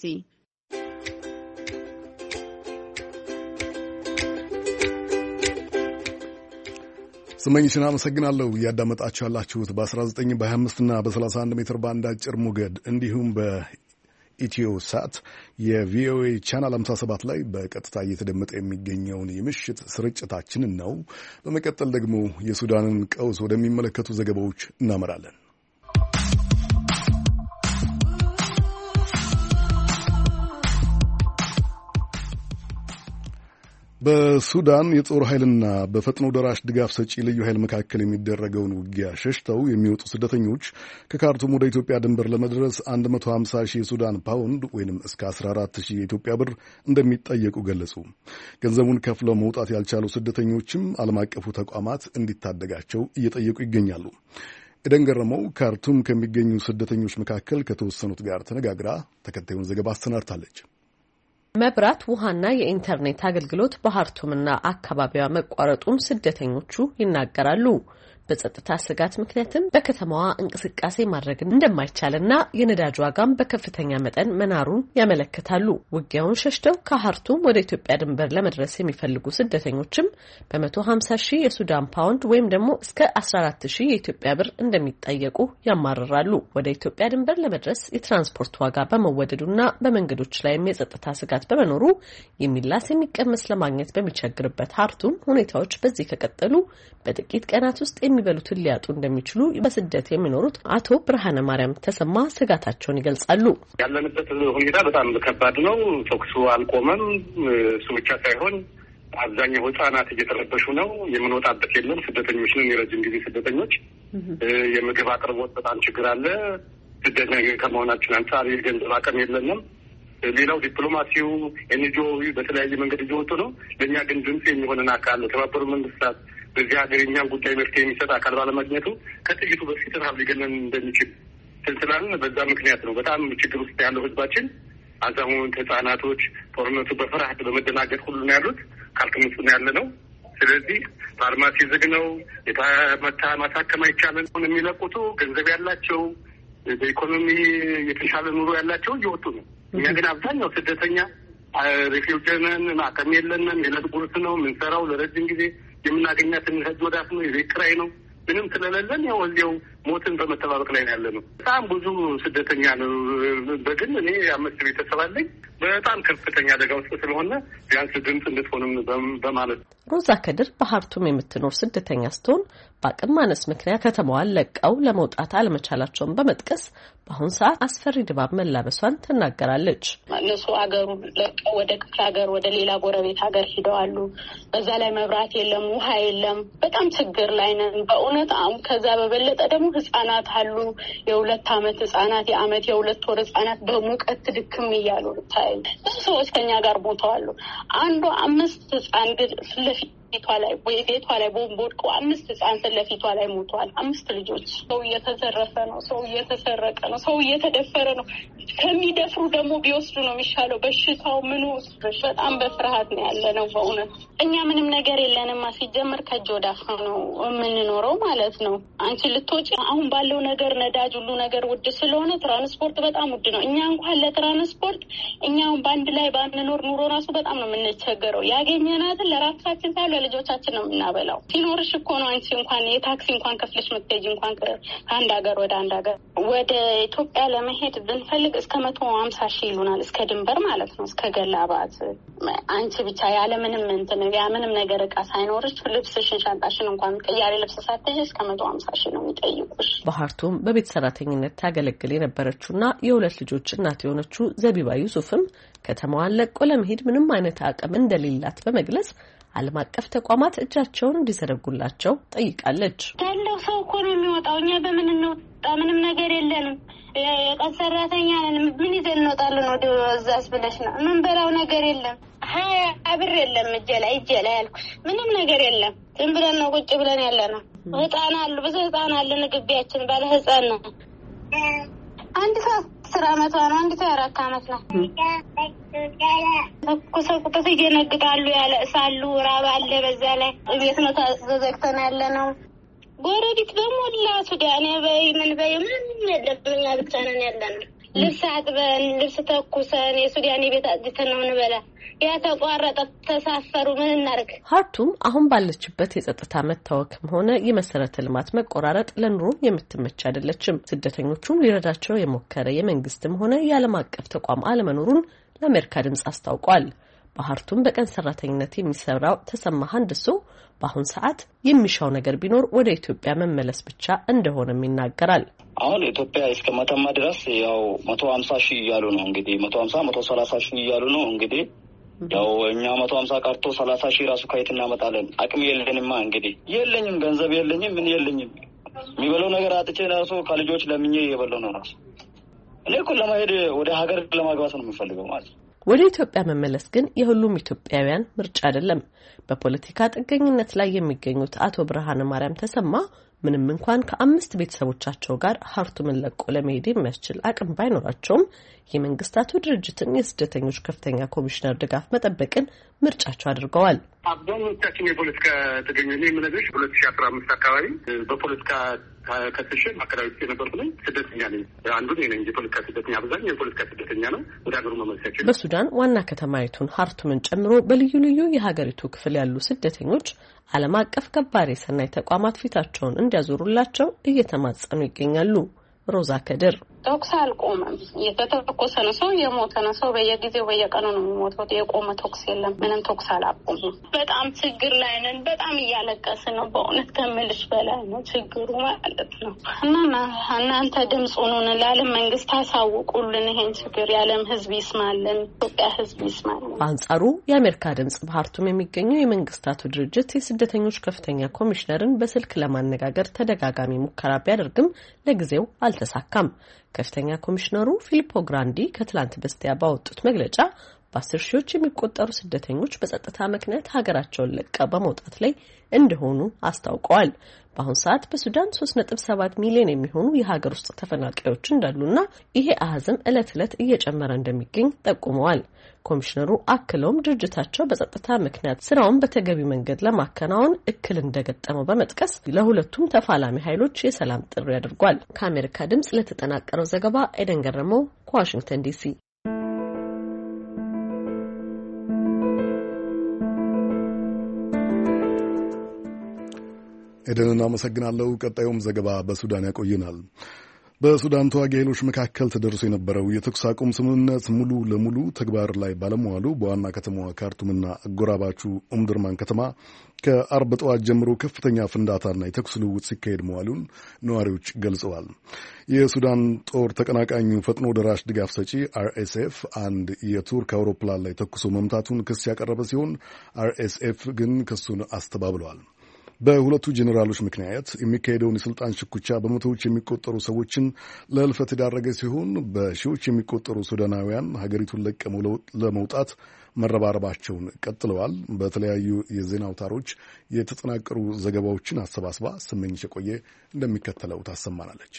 ስመኝሽን አመሰግናለሁ። እያዳመጣችሁ ያላችሁት በ19 በ25 እና በ31 ሜትር ባንድ አጭር ሞገድ እንዲሁም ኢትዮ ሳት የቪኦኤ ቻናል ሃምሳ ሰባት ላይ በቀጥታ እየተደመጠ የሚገኘውን የምሽት ስርጭታችንን ነው። በመቀጠል ደግሞ የሱዳንን ቀውስ ወደሚመለከቱ ዘገባዎች እናመራለን። በሱዳን የጦር ኃይልና በፈጥኖ ደራሽ ድጋፍ ሰጪ ልዩ ኃይል መካከል የሚደረገውን ውጊያ ሸሽተው የሚወጡ ስደተኞች ከካርቱም ወደ ኢትዮጵያ ድንበር ለመድረስ አንድ መቶ ሃምሳ ሺህ የሱዳን ፓውንድ ወይም እስከ አስራ አራት ሺህ የኢትዮጵያ ብር እንደሚጠየቁ ገለጹ። ገንዘቡን ከፍለው መውጣት ያልቻሉ ስደተኞችም ዓለም አቀፉ ተቋማት እንዲታደጋቸው እየጠየቁ ይገኛሉ። ኤደን ገረመው ካርቱም ከሚገኙ ስደተኞች መካከል ከተወሰኑት ጋር ተነጋግራ ተከታዩን ዘገባ አሰናድታለች። መብራት፣ ውሃና የኢንተርኔት አገልግሎት በካርቱምና አካባቢዋ መቋረጡን ስደተኞቹ ይናገራሉ። በጸጥታ ስጋት ምክንያትም በከተማዋ እንቅስቃሴ ማድረግ እንደማይቻልና የነዳጅ ዋጋም በከፍተኛ መጠን መናሩን ያመለክታሉ። ውጊያውን ሸሽተው ከካርቱም ወደ ኢትዮጵያ ድንበር ለመድረስ የሚፈልጉ ስደተኞችም በመቶ ሀምሳ ሺህ የሱዳን ፓውንድ ወይም ደግሞ እስከ አስራ አራት ሺህ የኢትዮጵያ ብር እንደሚጠየቁ ያማርራሉ። ወደ ኢትዮጵያ ድንበር ለመድረስ የትራንስፖርት ዋጋ በመወደዱና በመንገዶች ላይም የጸጥታ ስጋት በመኖሩ የሚላስ የሚቀመስ ለማግኘት በሚቸግርበት ካርቱም ሁኔታዎች በዚህ ከቀጠሉ በጥቂት ቀናት ውስጥ የሚበሉትን ሊያጡ እንደሚችሉ በስደት የሚኖሩት አቶ ብርሃነ ማርያም ተሰማ ስጋታቸውን ይገልጻሉ። ያለንበት ሁኔታ በጣም ከባድ ነው። ተኩሱ አልቆመም። እሱ ብቻ ሳይሆን አብዛኛው ህጻናት እየተረበሹ ነው። የምንወጣበት የለም። ስደተኞች ነን፣ የረጅም ጊዜ ስደተኞች። የምግብ አቅርቦት በጣም ችግር አለ። ስደተኛ ከመሆናችን አንጻር የገንዘብ አቅም የለንም። ሌላው ዲፕሎማሲው ኤንጂኦ በተለያየ መንገድ እየወጡ ነው። ለእኛ ግን ድምጽ የሚሆንን አካል የተባበሩት መንግስታት በዚህ ሀገር የእኛን ጉዳይ መፍትሄ የሚሰጥ አካል ባለማግኘቱ ከጥይቱ በፊት ረሀብ ሊገለን እንደሚችል ስላልን በዛ ምክንያት ነው በጣም ችግር ውስጥ ያለው ህዝባችን። አዛውንት፣ ህጻናቶች ጦርነቱ በፍርሃት በመደናገጥ ሁሉ ነው ያሉት። ካልክም ውስጥ ነው ያለ ነው። ስለዚህ ፋርማሲ ዝግ ነው። የተመታ ማሳከም አይቻልም። የሚለቁቱ ገንዘብ ያላቸው በኢኮኖሚ የተሻለ ኑሮ ያላቸው እየወጡ ነው። እኛ ግን አብዛኛው ስደተኛ ሪፊውጂነን አቅም የለንም። የዕለት ጉርስ ነው የምንሰራው። ለረጅም ጊዜ የምናገኛትን ህጅ ወዳት ነው የቤት ኪራይ ነው። ምንም ስለሌለን ያው እዚያው ሞትን በመጠባበቅ ላይ ያለ ነው። በጣም ብዙ ስደተኛ ነው። በግል እኔ አምስት ቤተሰብ አለኝ። በጣም ከፍተኛ አደጋ ውስጥ ስለሆነ ቢያንስ ድምፅ እንድትሆንም በማለት ሮዛ ከድር በካርቱም የምትኖር ስደተኛ ስትሆን በአቅም ማነስ ምክንያት ከተማዋን ለቀው ለመውጣት አለመቻላቸውን በመጥቀስ በአሁን ሰዓት አስፈሪ ድባብ መላበሷን ትናገራለች። እነሱ አገሩን ለቀው ወደ ክፍለ ሀገር ወደ ሌላ ጎረቤት ሀገር ሂደዋሉ። በዛ ላይ መብራት የለም፣ ውሃ የለም። በጣም ችግር ላይ ነን በእውነት። አሁን ከዛ በበለጠ ደግሞ ህጻናት አሉ። የሁለት አመት ህጻናት፣ የአመት የሁለት ወር ህጻናት በሙቀት ድክም እያሉ ታይ ብዙ ሰዎች ከኛ ጋር ሞተዋል። አንዱ አምስት ህጻን ፊቷ ላይ ወይ ቤቷ ላይ ቦምብ ወድቆ አምስት ህጻን ስለፊቷ ላይ ሞቷል። አምስት ልጆች። ሰው እየተዘረፈ ነው። ሰው እየተሰረቀ ነው። ሰው እየተደፈረ ነው። ከሚደፍሩ ደግሞ ቢወስዱ ነው የሚሻለው። በሽታው ምኑ በጣም በፍርሃት ነው ያለ ነው በእውነት። እኛ ምንም ነገር የለንም። ሲጀምር ከእጅ ወደ አፍ ነው የምንኖረው ማለት ነው። አንቺ ልትወጪ አሁን ባለው ነገር ነዳጅ ሁሉ ነገር ውድ ስለሆነ ትራንስፖርት በጣም ውድ ነው። እኛ እንኳን ለትራንስፖርት እኛውን በአንድ ላይ ባንኖር ኑሮ ራሱ በጣም ነው የምንቸገረው። ያገኘናትን ለራሳችን ሳይሆን ለልጆቻችን ነው የምናበላው። ሲኖርሽ እኮ ነው አንቺ እንኳን የታክሲ እንኳን ከፍለሽ መጥተጂ እንኳን ከአንድ ሀገር ወደ አንድ ሀገር ወደ ኢትዮጵያ ለመሄድ ብንፈልግ እስከ መቶ ሀምሳ ሺህ ይሉናል። እስከ ድንበር ማለት ነው። እስከ ገላባት አንቺ ብቻ ያለ ምንም እንትን ያ ምንም ነገር እቃ ሳይኖርሽ ልብስሽን ሻንጣሽን እንኳን ቀያሪ ልብስ ሳትይዥ እስከ መቶ ሀምሳ ሺህ ነው የሚጠይቁሽ። በካርቱም በቤት ሰራተኝነት ታገለግል የነበረችውና የሁለት ልጆች እናት የሆነችው ዘቢባ ዩሱፍም ከተማዋን ለቆ ለመሄድ ምንም አይነት አቅም እንደሌላት በመግለጽ ዓለም አቀፍ ተቋማት እጃቸውን እንዲዘረጉላቸው ጠይቃለች። ያለው ሰው እኮ ነው የሚወጣው። እኛ በምን እንወጣ? ምንም ነገር የለንም። የቀን ሰራተኛ ነን። ምን ይዘን እንወጣለን? ወደ እዛስ ብለሽ ነው። ምን በላው ነገር የለም። ሀያ ብር የለም እጄ ላይ እጄ ላይ ያልኩሽ ምንም ነገር የለም። ዝም ብለን ነው ቁጭ ብለን ያለ ነው። ህፃን አሉ፣ ብዙ ህፃን አለ። ግቢያችን ባለ ህፃን ነው። አንድ ሰው አስር አመቷ ነው። አንድ ሰው አራት አመት ነው። ተኩሰው ይገነግጣሉ፣ ያለቅሳሉ። ራብ አለ። በዛ ላይ ቤት ነው ተዘግተን ያለ ነው። ጎረቤት በሞላ ሱዳን በይ ምን በይ ምን የለም። እኛ ብቻ ነን ያለ ነው። ልብስ አጥበን ልብስ ተኩሰን የሱዳን ቤት አጥተን ነው እንበላ ያ ተቋረጠ ተሳፈሩ ምን እናርግ ሀርቱም አሁን ባለችበት የጸጥታ መታወክም ሆነ የመሰረተ ልማት መቆራረጥ ለኑሮ የምትመች አይደለችም ስደተኞቹም ሊረዳቸው የሞከረ የመንግስትም ሆነ የዓለም አቀፍ ተቋም አለመኖሩን ለአሜሪካ ድምጽ አስታውቋል በሀርቱም በቀን ሰራተኝነት የሚሰራው ተሰማ ሀንድሶ በአሁን ሰዓት የሚሻው ነገር ቢኖር ወደ ኢትዮጵያ መመለስ ብቻ እንደሆነም ይናገራል አሁን ኢትዮጵያ እስከ መተማ ድረስ ያው መቶ ሀምሳ ሺህ እያሉ ነው እንግዲህ መቶ ሀምሳ መቶ ሰላሳ ሺህ እያሉ ነው እንግዲህ ያው እኛ መቶ ሀምሳ ቀርቶ ሰላሳ ሺህ ራሱ ከየት እናመጣለን አቅም የለንማ እንግዲህ የለኝም ገንዘብ የለኝም ምን የለኝም የሚበለው ነገር አጥቼ ራሱ ከልጆች ለምኜ የበለው ነው ራሱ እኔ እኮ ለማሄድ ወደ ሀገር ለማግባት ነው የምፈልገው ማለት ወደ ኢትዮጵያ መመለስ ግን የሁሉም ኢትዮጵያውያን ምርጫ አይደለም በፖለቲካ ጥገኝነት ላይ የሚገኙት አቶ ብርሃነ ማርያም ተሰማ ምንም እንኳን ከአምስት ቤተሰቦቻቸው ጋር ሀርቱምን ለቆ ለመሄድ የሚያስችል አቅም ባይኖራቸውም የመንግስታቱ ድርጅትን የስደተኞች ከፍተኛ ኮሚሽነር ድጋፍ መጠበቅን ምርጫቸው አድርገዋል አብዛኞቻችን የፖለቲካ ጥገኝነት የምነግርሽ ሁለት ሺህ አስራ አምስት አካባቢ በፖለቲካ ከስሽ ማከራዊ የነበርኩ ነኝ ስደተኛ ነኝ አንዱ ነኝ የፖለቲካ ስደተኛ አብዛኛው የፖለቲካ ስደተኛ ነው ወደ ሀገሩ መመለሳቸው በሱዳን ዋና ከተማይቱን ሀርቱምን ጨምሮ በልዩ ልዩ የሀገሪቱ ክፍል ያሉ ስደተኞች ዓለም አቀፍ ከባሪ ሰናይ ተቋማት ፊታቸውን እንዲያዞሩላቸው እየተማጸኑ ይገኛሉ ሮዛ ከድር ተኩስ አልቆመም የተተኮሰ ነው ሰው የሞተ ነው ሰው በየጊዜው በየቀኑ ነው የሚሞተው የቆመ ተኩስ የለም ምንም ተኩስ አላቆሙም በጣም ችግር ላይ ነን በጣም እያለቀስን ነው በእውነት ከምልሽ በላይ ነው ችግሩ ማለት ነው እና እናንተ ድምጽ ሆኑን ለዓለም መንግስት አሳውቁልን ይሄን ችግር የዓለም ህዝብ ይስማልን ኢትዮጵያ ህዝብ ይስማልን በአንጻሩ የአሜሪካ ድምጽ በሀርቱም የሚገኘው የመንግስታቱ ድርጅት የስደተኞች ከፍተኛ ኮሚሽነርን በስልክ ለማነጋገር ተደጋጋሚ ሙከራ ቢያደርግም ለጊዜው አልተሳካም ከፍተኛ ኮሚሽነሩ ፊሊፖ ግራንዲ ከትላንት በስቲያ ባወጡት መግለጫ በአስር ሺዎች የሚቆጠሩ ስደተኞች በጸጥታ ምክንያት ሀገራቸውን ለቀው በመውጣት ላይ እንደሆኑ አስታውቀዋል በአሁን ሰዓት በሱዳን ሶስት ነጥብ ሰባት ሚሊዮን የሚሆኑ የሀገር ውስጥ ተፈናቃዮች እንዳሉና ይሄ አሃዝም ዕለት ዕለት እየጨመረ እንደሚገኝ ጠቁመዋል ኮሚሽነሩ አክለውም ድርጅታቸው በጸጥታ ምክንያት ስራውን በተገቢ መንገድ ለማከናወን እክል እንደገጠመው በመጥቀስ ለሁለቱም ተፋላሚ ኃይሎች የሰላም ጥሪ አድርጓል ከአሜሪካ ድምጽ ለተጠናቀረው ዘገባ ኤደን ገረመው ከዋሽንግተን ዲሲ ኤደንን አመሰግናለሁ ቀጣዩም ዘገባ በሱዳን ያቆየናል በሱዳን ተዋጊ ኃይሎች መካከል ተደርሶ የነበረው የተኩስ አቁም ስምምነት ሙሉ ለሙሉ ተግባር ላይ ባለመዋሉ በዋና ከተማዋ ካርቱምና አጎራባቹ ኡምድርማን ከተማ ከአርብ ጠዋት ጀምሮ ከፍተኛ ፍንዳታና የተኩስ ልውውጥ ሲካሄድ መዋሉን ነዋሪዎች ገልጸዋል። የሱዳን ጦር ተቀናቃኙ ፈጥኖ ደራሽ ድጋፍ ሰጪ አርኤስኤፍ አንድ የቱርክ አውሮፕላን ላይ ተኩሶ መምታቱን ክስ ያቀረበ ሲሆን አርኤስኤፍ ግን ክሱን አስተባብለዋል። በሁለቱ ጄኔራሎች ምክንያት የሚካሄደውን የስልጣን ሽኩቻ በመቶዎች የሚቆጠሩ ሰዎችን ለህልፈት የዳረገ ሲሆን በሺዎች የሚቆጠሩ ሱዳናውያን ሀገሪቱን ለቀው ለመውጣት መረባረባቸውን ቀጥለዋል። በተለያዩ የዜና አውታሮች የተጠናቀሩ ዘገባዎችን አሰባስባ ስመኝሽ የቆየ እንደሚከተለው ታሰማናለች።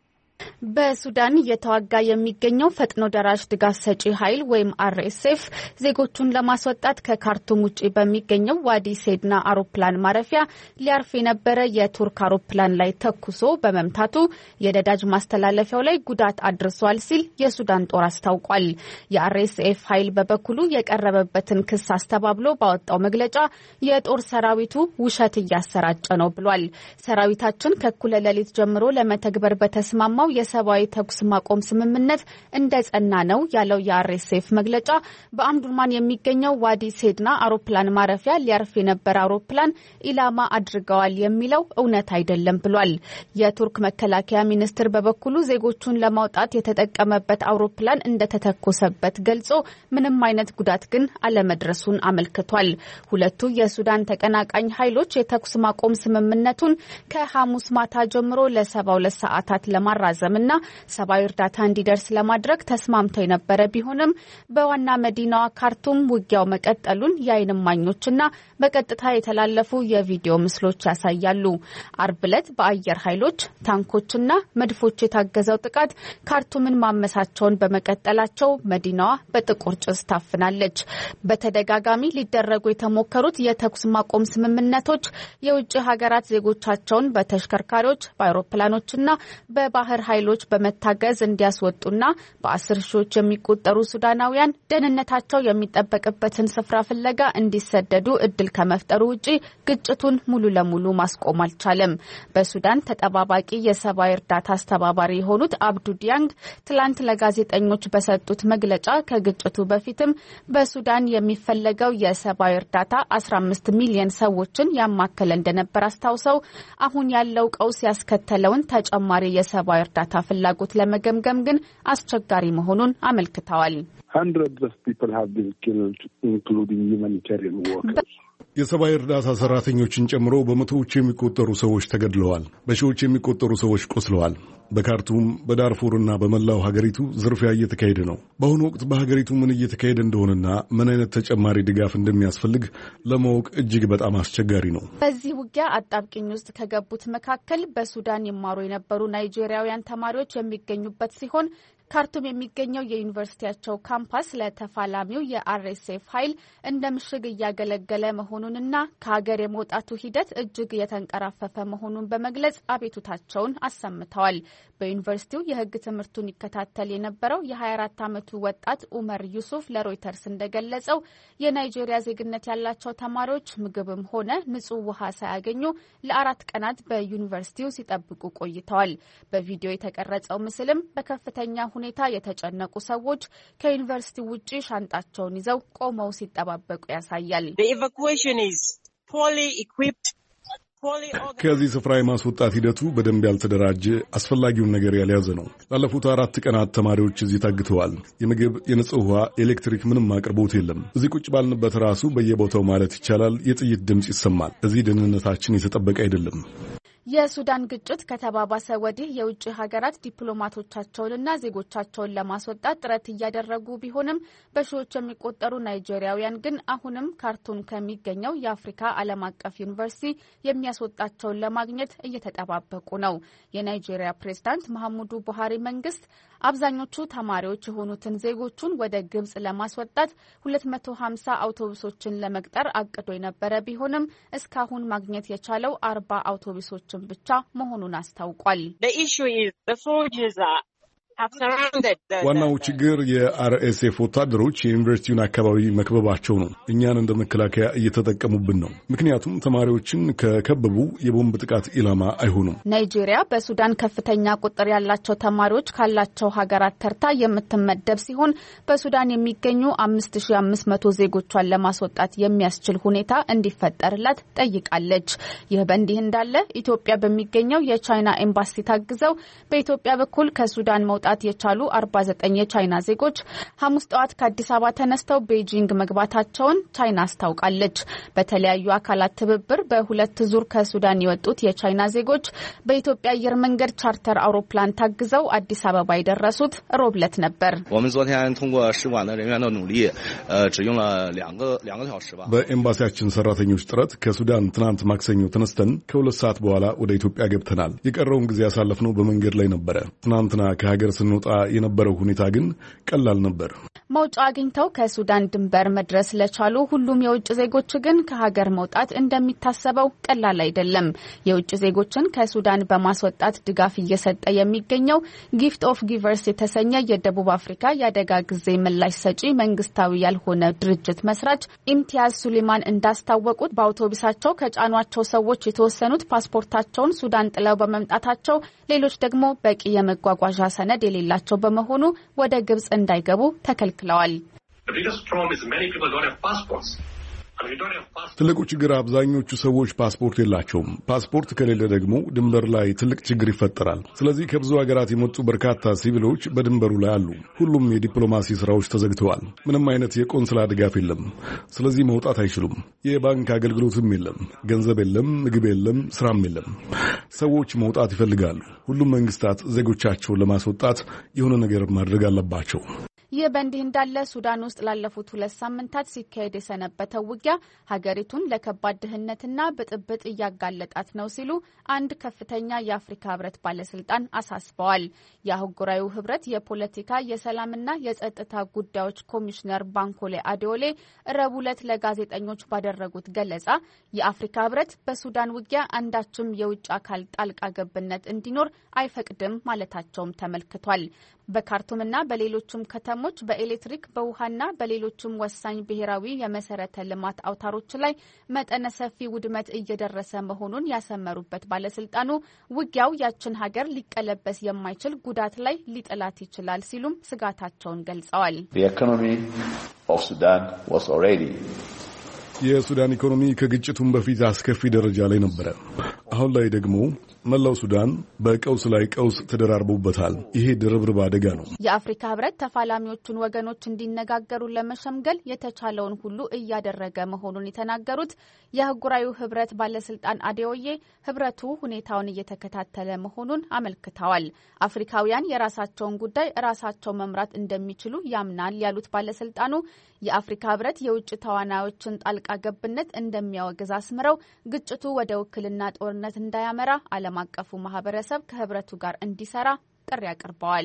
በሱዳን እየተዋጋ የሚገኘው ፈጥኖ ደራሽ ድጋፍ ሰጪ ኃይል ወይም አርኤስኤፍ ዜጎቹን ለማስወጣት ከካርቱም ውጪ በሚገኘው ዋዲ ሴድና አውሮፕላን ማረፊያ ሊያርፍ የነበረ የቱርክ አውሮፕላን ላይ ተኩሶ በመምታቱ የነዳጅ ማስተላለፊያው ላይ ጉዳት አድርሷል ሲል የሱዳን ጦር አስታውቋል። የአርኤስኤፍ ኃይል በበኩሉ የቀረበበትን ክስ አስተባብሎ ባወጣው መግለጫ የጦር ሰራዊቱ ውሸት እያሰራጨ ነው ብሏል። ሰራዊታችን ከእኩለ ሌሊት ጀምሮ ለመተግበር በተስማማው የሰብአዊ ተኩስ ማቆም ስምምነት እንደጸና ነው ያለው የአርኤስኤፍ መግለጫ በአምዱርማን የሚገኘው ዋዲ ሴድና አውሮፕላን ማረፊያ ሊያርፍ የነበረ አውሮፕላን ኢላማ አድርገዋል የሚለው እውነት አይደለም ብሏል። የቱርክ መከላከያ ሚኒስትር በበኩሉ ዜጎቹን ለማውጣት የተጠቀመበት አውሮፕላን እንደተተኮሰበት ገልጾ ምንም አይነት ጉዳት ግን አለመድረሱን አመልክቷል። ሁለቱ የሱዳን ተቀናቃኝ ኃይሎች የተኩስ ማቆም ስምምነቱን ከሐሙስ ማታ ጀምሮ ለሰባ ሁለት ሰዓታት ለማራዘም እና ሰብአዊ እርዳታ እንዲደርስ ለማድረግ ተስማምተው የነበረ ቢሆንም በዋና መዲናዋ ካርቱም ውጊያው መቀጠሉን የዓይን እማኞችና በቀጥታ የተላለፉ የቪዲዮ ምስሎች ያሳያሉ። አርብ ዕለት በአየር ኃይሎች ታንኮችና መድፎች የታገዘው ጥቃት ካርቱምን ማመሳቸውን በመቀጠላቸው መዲናዋ በጥቁር ጭስ ታፍናለች። በተደጋጋሚ ሊደረጉ የተሞከሩት የተኩስ ማቆም ስምምነቶች የውጭ ሀገራት ዜጎቻቸውን በተሽከርካሪዎች በአውሮፕላኖችና በባህር ኃይሎች በመታገዝ እንዲያስወጡና በአስር ሺዎች የሚቆጠሩ ሱዳናውያን ደህንነታቸው የሚጠበቅበትን ስፍራ ፍለጋ እንዲሰደዱ እድል ከመፍጠሩ ውጪ ግጭቱን ሙሉ ለሙሉ ማስቆም አልቻለም። በሱዳን ተጠባባቂ የሰብአዊ እርዳታ አስተባባሪ የሆኑት አብዱ ዲያንግ ትላንት ለጋዜጠኞች በሰጡት መግለጫ ከግጭቱ በፊትም በሱዳን የሚፈለገው የሰብአዊ እርዳታ አስራ አምስት ሚሊዮን ሰዎችን ያማከለ እንደነበር አስታውሰው አሁን ያለው ቀውስ ያስከተለውን ተጨማሪ የሰብአዊ እርዳታ ፍላጎት ለመገምገም ግን አስቸጋሪ መሆኑን አመልክተዋል። Hundreds of people have been killed, including humanitarian workers. የሰብአዊ እርዳታ ሰራተኞችን ጨምሮ በመቶዎች የሚቆጠሩ ሰዎች ተገድለዋል። በሺዎች የሚቆጠሩ ሰዎች ቆስለዋል። በካርቱም በዳርፉርና በመላው ሀገሪቱ ዝርፊያ እየተካሄደ ነው። በአሁኑ ወቅት በሀገሪቱ ምን እየተካሄደ እንደሆነና ምን አይነት ተጨማሪ ድጋፍ እንደሚያስፈልግ ለማወቅ እጅግ በጣም አስቸጋሪ ነው። በዚህ ውጊያ አጣብቂኝ ውስጥ ከገቡት መካከል በሱዳን ይማሩ የነበሩ ናይጄሪያውያን ተማሪዎች የሚገኙበት ሲሆን ካርቱም የሚገኘው የዩኒቨርሲቲያቸው ካምፓስ ለተፋላሚው የአርኤስኤፍ ኃይል እንደ ምሽግ እያገለገለ መሆኑንና ከሀገር የመውጣቱ ሂደት እጅግ የተንቀራፈፈ መሆኑን በመግለጽ አቤቱታቸውን አሰምተዋል። በዩኒቨርሲቲው የሕግ ትምህርቱን ይከታተል የነበረው የሀያ አራት ዓመቱ ወጣት ኡመር ዩሱፍ ለሮይተርስ እንደገለጸው የናይጄሪያ ዜግነት ያላቸው ተማሪዎች ምግብም ሆነ ንጹህ ውሃ ሳያገኙ ለአራት ቀናት በዩኒቨርሲቲው ሲጠብቁ ቆይተዋል። በቪዲዮ የተቀረጸው ምስልም በከፍተኛ ሁኔታ የተጨነቁ ሰዎች ከዩኒቨርሲቲ ውጪ ሻንጣቸውን ይዘው ቆመው ሲጠባበቁ ያሳያል። ከዚህ ስፍራ የማስወጣት ሂደቱ በደንብ ያልተደራጀ፣ አስፈላጊውን ነገር ያልያዘ ነው። ላለፉት አራት ቀናት ተማሪዎች እዚህ ታግተዋል። የምግብ፣ የንጹህ ውሃ፣ ኤሌክትሪክ ምንም አቅርቦት የለም። እዚህ ቁጭ ባልንበት ራሱ በየቦታው ማለት ይቻላል የጥይት ድምፅ ይሰማል። እዚህ ደህንነታችን የተጠበቀ አይደለም። የሱዳን ግጭት ከተባባሰ ወዲህ የውጭ ሀገራት ዲፕሎማቶቻቸውንና ዜጎቻቸውን ለማስወጣት ጥረት እያደረጉ ቢሆንም በሺዎች የሚቆጠሩ ናይጄሪያውያን ግን አሁንም ካርቱም ከሚገኘው የአፍሪካ ዓለም አቀፍ ዩኒቨርሲቲ የሚያስወጣቸውን ለማግኘት እየተጠባበቁ ነው። የናይጄሪያ ፕሬዝዳንት መሐሙዱ ቡሃሪ መንግስት አብዛኞቹ ተማሪዎች የሆኑትን ዜጎቹን ወደ ግብጽ ለማስወጣት ሁለት መቶ ሀምሳ አውቶቡሶችን ለመቅጠር አቅዶ የነበረ ቢሆንም እስካሁን ማግኘት የቻለው አርባ አውቶቡሶችን ብቻ መሆኑን አስታውቋል። ዋናው ችግር የአርኤስኤፍ ወታደሮች የዩኒቨርሲቲውን አካባቢ መክበባቸው ነው። እኛን እንደ መከላከያ እየተጠቀሙብን ነው። ምክንያቱም ተማሪዎችን ከከበቡ የቦምብ ጥቃት ኢላማ አይሆኑም። ናይጄሪያ በሱዳን ከፍተኛ ቁጥር ያላቸው ተማሪዎች ካላቸው ሀገራት ተርታ የምትመደብ ሲሆን በሱዳን የሚገኙ አምስት ሺህ አምስት መቶ ዜጎቿን ለማስወጣት የሚያስችል ሁኔታ እንዲፈጠርላት ጠይቃለች። ይህ በእንዲህ እንዳለ ኢትዮጵያ በሚገኘው የቻይና ኤምባሲ ታግዘው በኢትዮጵያ በኩል ከሱዳን መውጣት የቻሉ አርባ ዘጠኝ የቻይና ዜጎች ሐሙስ ጠዋት ከአዲስ አበባ ተነስተው ቤጂንግ መግባታቸውን ቻይና አስታውቃለች። በተለያዩ አካላት ትብብር በሁለት ዙር ከሱዳን የወጡት የቻይና ዜጎች በኢትዮጵያ አየር መንገድ ቻርተር አውሮፕላን ታግዘው አዲስ አበባ የደረሱት ሮብ ዕለት ነበር። በኤምባሲያችን ሰራተኞች ጥረት ከሱዳን ትናንት ማክሰኞ ተነስተን ከሁለት ሰዓት በኋላ ወደ ኢትዮጵያ ገብተናል። የቀረውን ጊዜ ያሳለፍነው በመንገድ ላይ ነበረ። ትናንትና ከሀገር ስንወጣ የነበረው ሁኔታ ግን ቀላል ነበር። መውጫ አግኝተው ከሱዳን ድንበር መድረስ ለቻሉ ሁሉም የውጭ ዜጎች ግን ከሀገር መውጣት እንደሚታሰበው ቀላል አይደለም። የውጭ ዜጎችን ከሱዳን በማስወጣት ድጋፍ እየሰጠ የሚገኘው ጊፍት ኦፍ ጊቨርስ የተሰኘ የደቡብ አፍሪካ የአደጋ ጊዜ ምላሽ ሰጪ መንግስታዊ ያልሆነ ድርጅት መስራች ኢምቲያዝ ሱሊማን እንዳስታወቁት በአውቶቡሳቸው ከጫኗቸው ሰዎች የተወሰኑት ፓስፖርታቸውን ሱዳን ጥለው በመምጣታቸው፣ ሌሎች ደግሞ በቂ የመጓጓዣ ሰነድ የሌላቸው በመሆኑ ወደ ግብጽ እንዳይገቡ ተከልክለዋል። ትልቁ ችግር አብዛኞቹ ሰዎች ፓስፖርት የላቸውም። ፓስፖርት ከሌለ ደግሞ ድንበር ላይ ትልቅ ችግር ይፈጠራል። ስለዚህ ከብዙ ሀገራት የመጡ በርካታ ሲቪሎች በድንበሩ ላይ አሉ። ሁሉም የዲፕሎማሲ ስራዎች ተዘግተዋል። ምንም አይነት የቆንስላ ድጋፍ የለም። ስለዚህ መውጣት አይችሉም። የባንክ አገልግሎትም የለም። ገንዘብ የለም። ምግብ የለም። ስራም የለም። ሰዎች መውጣት ይፈልጋሉ። ሁሉም መንግስታት ዜጎቻቸውን ለማስወጣት የሆነ ነገር ማድረግ አለባቸው። ይህ በእንዲህ እንዳለ ሱዳን ውስጥ ላለፉት ሁለት ሳምንታት ሲካሄድ የሰነበተው ውጊያ ሀገሪቱን ለከባድ ድህነትና ብጥብጥ እያጋለጣት ነው ሲሉ አንድ ከፍተኛ የአፍሪካ ህብረት ባለስልጣን አሳስበዋል። የአህጉራዊ ህብረት የፖለቲካ የሰላምና የጸጥታ ጉዳዮች ኮሚሽነር ባንኮሌ አዲዮሌ ረቡዕ ዕለት ለጋዜጠኞች ባደረጉት ገለጻ የአፍሪካ ህብረት በሱዳን ውጊያ አንዳችም የውጭ አካል ጣልቃ ገብነት እንዲኖር አይፈቅድም ማለታቸውም ተመልክቷል። በካርቱምና በሌሎችም ከተሞች በኤሌክትሪክ በውሃና በሌሎችም ወሳኝ ብሔራዊ የመሰረተ ልማት አውታሮች ላይ መጠነ ሰፊ ውድመት እየደረሰ መሆኑን ያሰመሩበት ባለስልጣኑ ውጊያው ያችን ሀገር ሊቀለበስ የማይችል ጉዳት ላይ ሊጥላት ይችላል ሲሉም ስጋታቸውን ገልጸዋል። የሱዳን ኢኮኖሚ ከግጭቱም በፊት አስከፊ ደረጃ ላይ ነበረ። አሁን ላይ ደግሞ መላው ሱዳን በቀውስ ላይ ቀውስ ተደራርቦበታል። ይሄ ድርብርብ አደጋ ነው። የአፍሪካ ህብረት ተፋላሚዎቹን ወገኖች እንዲነጋገሩ ለመሸምገል የተቻለውን ሁሉ እያደረገ መሆኑን የተናገሩት የአህጉራዊ ህብረት ባለስልጣን አዴዎዬ ህብረቱ ሁኔታውን እየተከታተለ መሆኑን አመልክተዋል። አፍሪካውያን የራሳቸውን ጉዳይ ራሳቸው መምራት እንደሚችሉ ያምናል ያሉት ባለስልጣኑ የአፍሪካ ህብረት የውጭ ተዋናዮችን ጣልቃ ገብነት እንደሚያወግዝ አስምረው ግጭቱ ወደ ውክልና ጦርነት እንዳያመራ ዓለም አቀፉ ማህበረሰብ ከህብረቱ ጋር እንዲሰራ ጥሪ አቅርበዋል።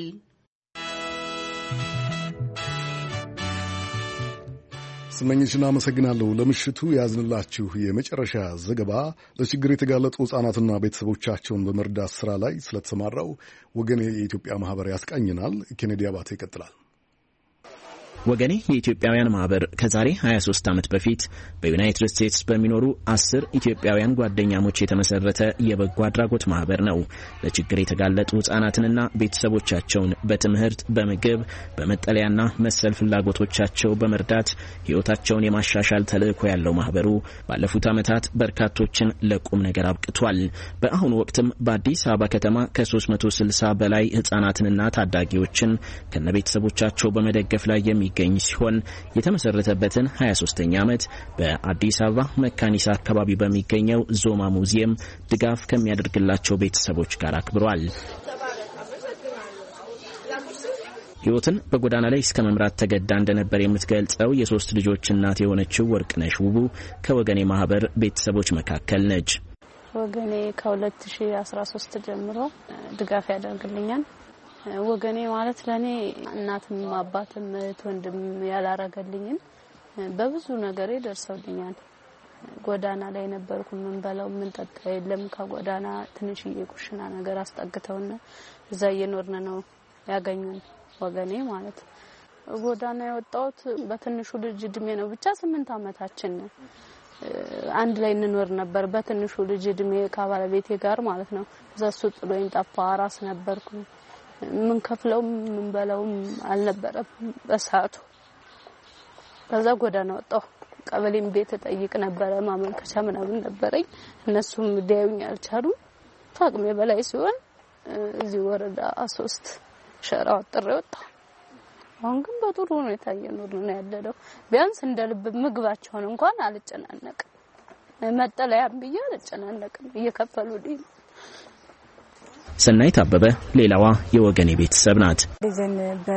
ስመኝሽን አመሰግናለሁ። ለምሽቱ ያዝንላችሁ የመጨረሻ ዘገባ ለችግር የተጋለጡ ህጻናትና ቤተሰቦቻቸውን በመርዳት ስራ ላይ ስለተሰማራው ወገኔ የኢትዮጵያ ማህበር ያስቃኝናል። ኬኔዲ አባተ ይቀጥላል። ወገኔ የኢትዮጵያውያን ማህበር ከዛሬ ሀያ ሶስት ዓመት በፊት በዩናይትድ ስቴትስ በሚኖሩ አስር ኢትዮጵያውያን ጓደኛሞች የተመሰረተ የበጎ አድራጎት ማህበር ነው። ለችግር የተጋለጡ ህጻናትንና ቤተሰቦቻቸውን በትምህርት፣ በምግብ፣ በመጠለያና መሰል ፍላጎቶቻቸው በመርዳት ህይወታቸውን የማሻሻል ተልዕኮ ያለው ማህበሩ ባለፉት ዓመታት በርካቶችን ለቁም ነገር አብቅቷል። በአሁኑ ወቅትም በአዲስ አበባ ከተማ ከሶስት መቶ ስልሳ በላይ ህጻናትንና ታዳጊዎችን ከነቤተሰቦቻቸው በመደገፍ ላይ የሚ ገኝ ሲሆን የተመሰረተበትን ሀያ ሶስተኛ ዓመት በአዲስ አበባ መካኒሳ አካባቢ በሚገኘው ዞማ ሙዚየም ድጋፍ ከሚያደርግላቸው ቤተሰቦች ጋር አክብሯል። ህይወትን በጎዳና ላይ እስከ መምራት ተገዳ እንደነበር የምትገልጸው የሶስት ልጆች እናት የሆነችው ወርቅነሽ ውቡ ከወገኔ ማህበር ቤተሰቦች መካከል ነች። ወገኔ ከ2013 ጀምሮ ድጋፍ ያደርግልኛል። ወገኔ ማለት ለኔ እናትም አባትም ወንድም ያላረገልኝን በብዙ ነገር ደርሰውልኛል። ጎዳና ላይ ነበርኩ። ምን በላው ምን ጠጣ የለም። ከጎዳና ትንሽዬ ኩሽና ነገር አስጠግተውና እዛ እየኖርን ነው ያገኙን ወገኔ ማለት። ጎዳና የወጣሁት በትንሹ ልጅ እድሜ ነው። ብቻ ስምንት አመታችን አንድ ላይ እንኖር ነበር። በትንሹ ልጅ እድሜ ከባለቤቴ ጋር ማለት ነው። እዛሱ ጥሎኝ ጠፋ። አራስ ነበርኩ። ምን ከፍለው ምን በላው አልነበረም በሰዓቱ። ከዛ ጎዳና ወጣሁ። ቀበሌም ቤት ጠይቅ ነበር። ማመልከቻ ምናምን ነበረኝ። እነሱም ሊያዩኝ አልቻሉም። ታቅሜ በላይ ሲሆን እዚህ ወረዳ ሶስት ሸራ ወጥሬ ወጣሁ። አሁን ግን በጥሩ ሁኔታ እየኖርን ነው ያለነው። ቢያንስ እንደልብ ምግባቸውን እንኳን አልጨናነቅም። መጠለያም ብዬ አልጨናነቅም። እየከፈሉልኝ። ሰናይት አበበ ሌላዋ የወገኔ ቤተሰብ ናት። ልጅን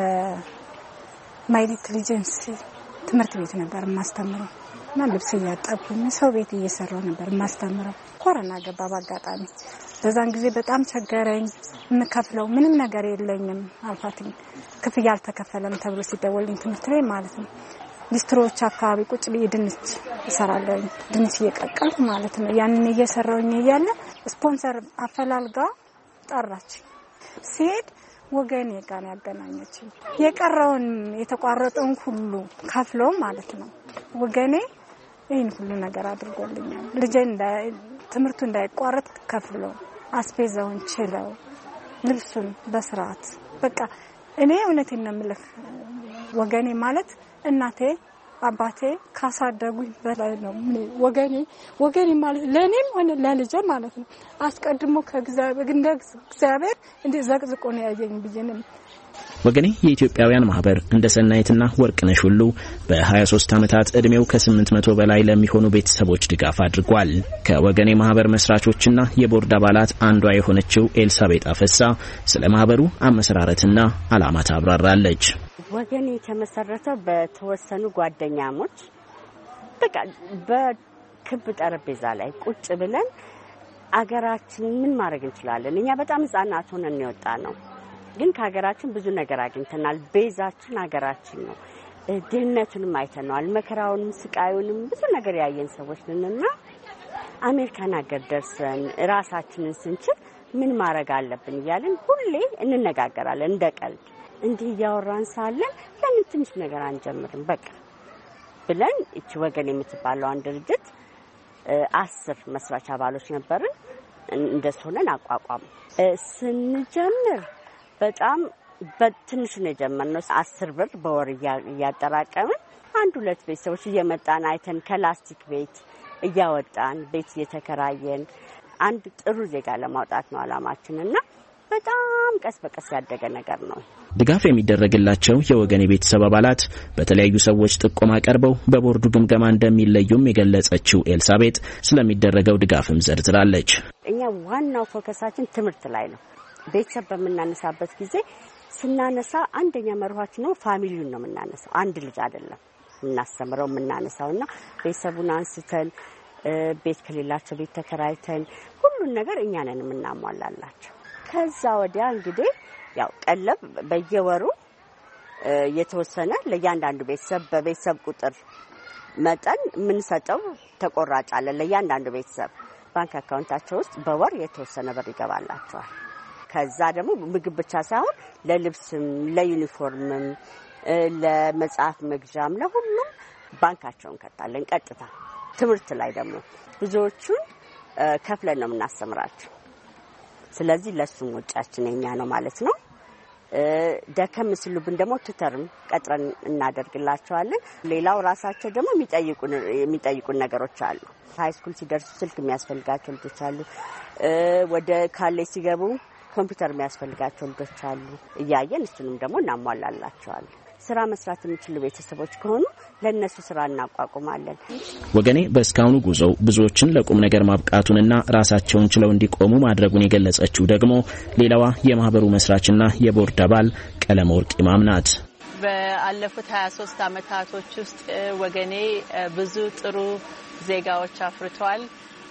በማይሊት ሊጀንስ ትምህርት ቤት ነበር ማስተምረው እና ልብስ እያጠብኩኝ ሰው ቤት እየሰራው ነበር ማስተምረው። ኮሮና ገባ በአጋጣሚ። በዛን ጊዜ በጣም ቸገረኝ። የምከፍለው ምንም ነገር የለኝም። አልፋትኝ ክፍያ አልተከፈለም ተብሎ ሲደወልኝ ትምህርት ላይ ማለት ነው ሊስትሮች አካባቢ ቁጭ ብዬ ድንች እሰራለሁ። ድንች እየቀቀልኩ ማለት ነው። ያንን እየሰራውኝ እያለ ስፖንሰር አፈላልጋ ጠራች። ሲሄድ ወገኔ ጋር ያገናኘች። የቀረውን የተቋረጠውን ሁሉ ከፍሎ ማለት ነው ወገኔ ይሄን ሁሉ ነገር አድርጎልኛል። ልጄ ትምህርቱ እንዳይቋረጥ ከፍሎ አስቤዛውን ችለው ልብሱን በስርዓት በቃ እኔ እውነቴን ነው የምልህ ወገኔ ማለት እናቴ አባቴ ካሳደጉኝ በላይ ነው። ወገኔ ወገኔ ማለት ለኔም ሆነ ለልጄ ማለት ነው። አስቀድሞ ከእግዚአብሔር እንደ እግዚአብሔር እንደ ዘቅዝቆ ነው ያየኝ ብዬንም ወገኔ የኢትዮጵያውያን ማህበር እንደ ሰናይትና ወርቅነሽ ሁሉ በ23 ዓመታት እድሜው ከስምንት መቶ በላይ ለሚሆኑ ቤተሰቦች ድጋፍ አድርጓል። ከወገኔ ማህበር መስራቾችና የቦርድ አባላት አንዷ የሆነችው ኤልሳቤጥ አፈሳ ስለ ማህበሩ አመሰራረትና ዓላማ ታብራራለች። ወገኔ የተመሰረተው በተወሰኑ ጓደኛሞች በቃ በክብ ጠረጴዛ ላይ ቁጭ ብለን አገራችን ምን ማድረግ እንችላለን? እኛ በጣም ህጻናት ሆነን የወጣ ነው፣ ግን ከሀገራችን ብዙ ነገር አግኝተናል። ቤዛችን ሀገራችን ነው። ድህነቱንም አይተነዋል፣ መከራውንም ስቃዩንም ብዙ ነገር ያየን ሰዎች ነንና አሜሪካን ሀገር ደርሰን ራሳችንን ስንችል ምን ማድረግ አለብን እያልን ሁሌ እንነጋገራለን። እንደ ቀልድ እንዲህ እያወራን ሳለን ለምን ትንሽ ነገር አንጀምርም በቃ ብለን እቺ ወገን የምትባለው አንድ ድርጅት አስር መስራች አባሎች ነበርን። እንደሱ ሆነን አቋቋም ስንጀምር በጣም በትንሽ ነው የጀመርነው። አስር ብር በወር እያጠራቀምን አንድ ሁለት ቤተሰቦች እየመጣን አይተን ከላስቲክ ቤት እያወጣን ቤት እየተከራየን አንድ ጥሩ ዜጋ ለማውጣት ነው አላማችንና በጣም ቀስ በቀስ ያደገ ነገር ነው። ድጋፍ የሚደረግላቸው የወገን የቤተሰብ አባላት በተለያዩ ሰዎች ጥቆማ ቀርበው በቦርዱ ግምገማ እንደሚለዩም የገለጸችው ኤልሳቤጥ ስለሚደረገው ድጋፍም ዘርዝራለች። እኛ ዋናው ፎከሳችን ትምህርት ላይ ነው። ቤተሰብ በምናነሳበት ጊዜ ስናነሳ አንደኛ መርኋችን ነው ፋሚሊውን ነው የምናነሳው። አንድ ልጅ አይደለም እናስተምረው የምናነሳውና ቤተሰቡን አንስተን ቤት ከሌላቸው ቤት ተከራይተን ሁሉን ነገር እኛ ነን የምናሟላላቸው። ከዛ ወዲያ እንግዲህ ያው ቀለብ በየወሩ የተወሰነ ለእያንዳንዱ ቤተሰብ በቤተሰብ ቁጥር መጠን የምንሰጠው ተቆራጭ አለ። ለእያንዳንዱ ቤተሰብ ባንክ አካውንታቸው ውስጥ በወር የተወሰነ ብር ይገባላቸዋል። ከዛ ደግሞ ምግብ ብቻ ሳይሆን ለልብስም፣ ለዩኒፎርምም፣ ለመጽሐፍ መግዣም ለሁሉም ባንካቸውን ከታለን ቀጥታ። ትምህርት ላይ ደግሞ ብዙዎቹን ከፍለን ነው የምናስተምራቸው። ስለዚህ ለሱም ወጫችን የኛ ነው ማለት ነው። ደከም ሲሉብን ደግሞ ቱተርም ቀጥረን እናደርግላቸዋለን። ሌላው ራሳቸው ደግሞ የሚጠይቁን የሚጠይቁን ነገሮች አሉ። ሃይ ስኩል ሲደርሱ ስልክ የሚያስፈልጋቸው ልጆች አሉ። ወደ ካሌጅ ሲገቡ ኮምፒውተር የሚያስፈልጋቸው ልጆች አሉ። እያየን እሱንም ደግሞ እናሟላላቸዋለን። ስራ መስራት የሚችሉ ቤተሰቦች ከሆኑ ለነሱ ስራ እናቋቁማለን። ወገኔ በእስካሁኑ ጉዞው ብዙዎችን ለቁም ነገር ማብቃቱንና ራሳቸውን ችለው እንዲቆሙ ማድረጉን የገለጸችው ደግሞ ሌላዋ የማህበሩ መስራችና የቦርድ አባል ቀለመወርቅ ኢማም ናት። በአለፉት ሀያ ሶስት አመታቶች ውስጥ ወገኔ ብዙ ጥሩ ዜጋዎች አፍርቷል።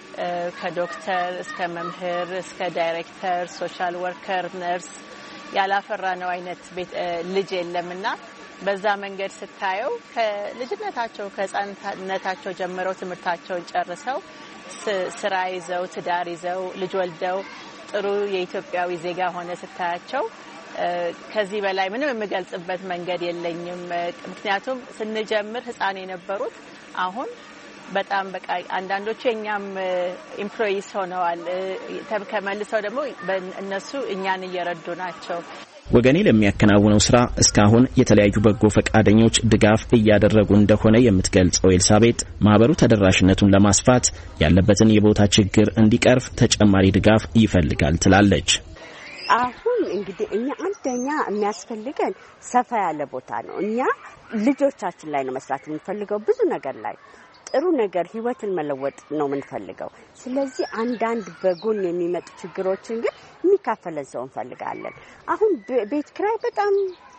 ከዶክተር እስከ መምህር እስከ ዳይሬክተር፣ ሶሻል ወርከር፣ ነርስ ያላፈራ ነው አይነት ልጅ የለምና በዛ መንገድ ስታየው ከልጅነታቸው ከህፃንነታቸው ጀምረው ትምህርታቸውን ጨርሰው ስራ ይዘው ትዳር ይዘው ልጅ ወልደው ጥሩ የኢትዮጵያዊ ዜጋ ሆነ ስታያቸው ከዚህ በላይ ምንም የምገልጽበት መንገድ የለኝም። ምክንያቱም ስንጀምር ህፃን የነበሩት አሁን በጣም በቃ አንዳንዶቹ የኛም ኢምፕሎይስ ሆነዋል። ተከመልሰው ደግሞ እነሱ እኛን እየረዱ ናቸው። ወገኔ ለሚያከናውነው ስራ እስካሁን የተለያዩ በጎ ፈቃደኞች ድጋፍ እያደረጉ እንደሆነ የምትገልጸው ኤልሳቤጥ ማህበሩ ተደራሽነቱን ለማስፋት ያለበትን የቦታ ችግር እንዲቀርፍ ተጨማሪ ድጋፍ ይፈልጋል ትላለች። አሁን እንግዲህ እኛ አንደኛ የሚያስፈልገን ሰፋ ያለ ቦታ ነው። እኛ ልጆቻችን ላይ ነው መስራት የምንፈልገው። ብዙ ነገር ላይ ጥሩ ነገር ህይወትን መለወጥ ነው የምንፈልገው። ስለዚህ አንዳንድ በጎን የሚመጡ ችግሮችን ግን የሚካፈለን ሰው እንፈልጋለን። አሁን ቤት ኪራይ በጣም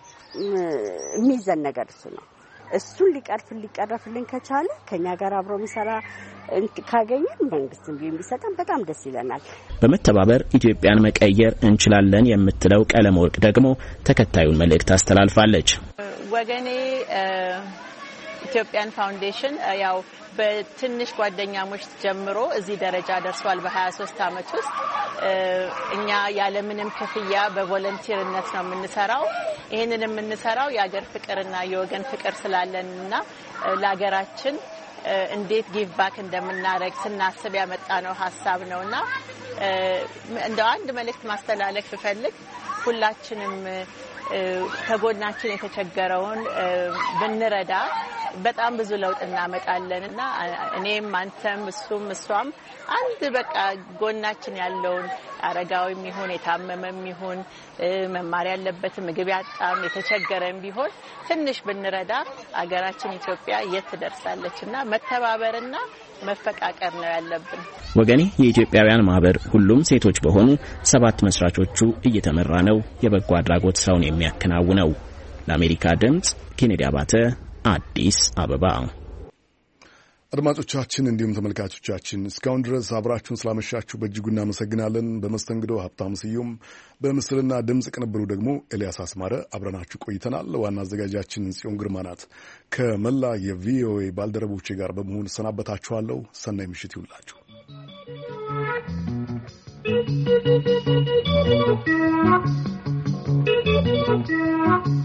የሚዘን ነገር እሱ ነው። እሱን ሊቀርፍ ሊቀረፍልን ከቻለ ከኛ ጋር አብሮ የሚሰራ ካገኘን መንግስትም ቢሰጠን በጣም ደስ ይለናል። በመተባበር ኢትዮጵያን መቀየር እንችላለን የምትለው ቀለመወርቅ ደግሞ ተከታዩን መልእክት አስተላልፋለች። ወገኔ ኢትዮጵያን ፋውንዴሽን ያው በትንሽ ጓደኛሞች ጀምሮ እዚህ ደረጃ ደርሷል። በሀያ ሶስት አመት ውስጥ እኛ ያለ ምንም ክፍያ በቮለንቲርነት ነው የምንሰራው። ይሄንን የምንሰራው የሀገር ፍቅርና የወገን ፍቅር ስላለንና ለሀገራችን እንዴት ጊቭ ባክ እንደምናደርግ ስናስብ ያመጣነው ሀሳብ ነውና እንደ አንድ መልእክት ማስተላለፍ ፈልግ ሁላችንም ከጎናችን የተቸገረውን ብንረዳ በጣም ብዙ ለውጥ እናመጣለንና እኔም አንተም እሱም እሷም አንድ በቃ ጎናችን ያለውን አረጋዊም ይሁን የታመመም ይሁን መማር ያለበት ምግብ ያጣም የተቸገረም ቢሆን ትንሽ ብንረዳ አገራችን ኢትዮጵያ የት ትደርሳለችና መተባበርና መፈቃቀር ነው ያለብን። ወገኔ የኢትዮጵያውያን ማህበር ሁሉም ሴቶች በሆኑ ሰባት መስራቾቹ እየተመራ ነው የበጎ አድራጎት ስራውን የሚያከናውነው። ለአሜሪካ ድምጽ ኬኔዲ አባተ አዲስ አበባ። አድማጮቻችን እንዲሁም ተመልካቾቻችን እስካሁን ድረስ አብራችሁን ስላመሻችሁ በእጅጉ እናመሰግናለን። በመስተንግዶ ሀብታም ስዩም፣ በምስልና ድምፅ ቅንብሩ ደግሞ ኤልያስ አስማረ አብረናችሁ ቆይተናል። ዋና አዘጋጃችን ጽዮን ግርማ ናት። ከመላ የቪኦኤ ባልደረቦቼ ጋር በመሆን ሰናበታችኋለሁ። ሰናይ ምሽት ይሁንላችሁ። Thank you.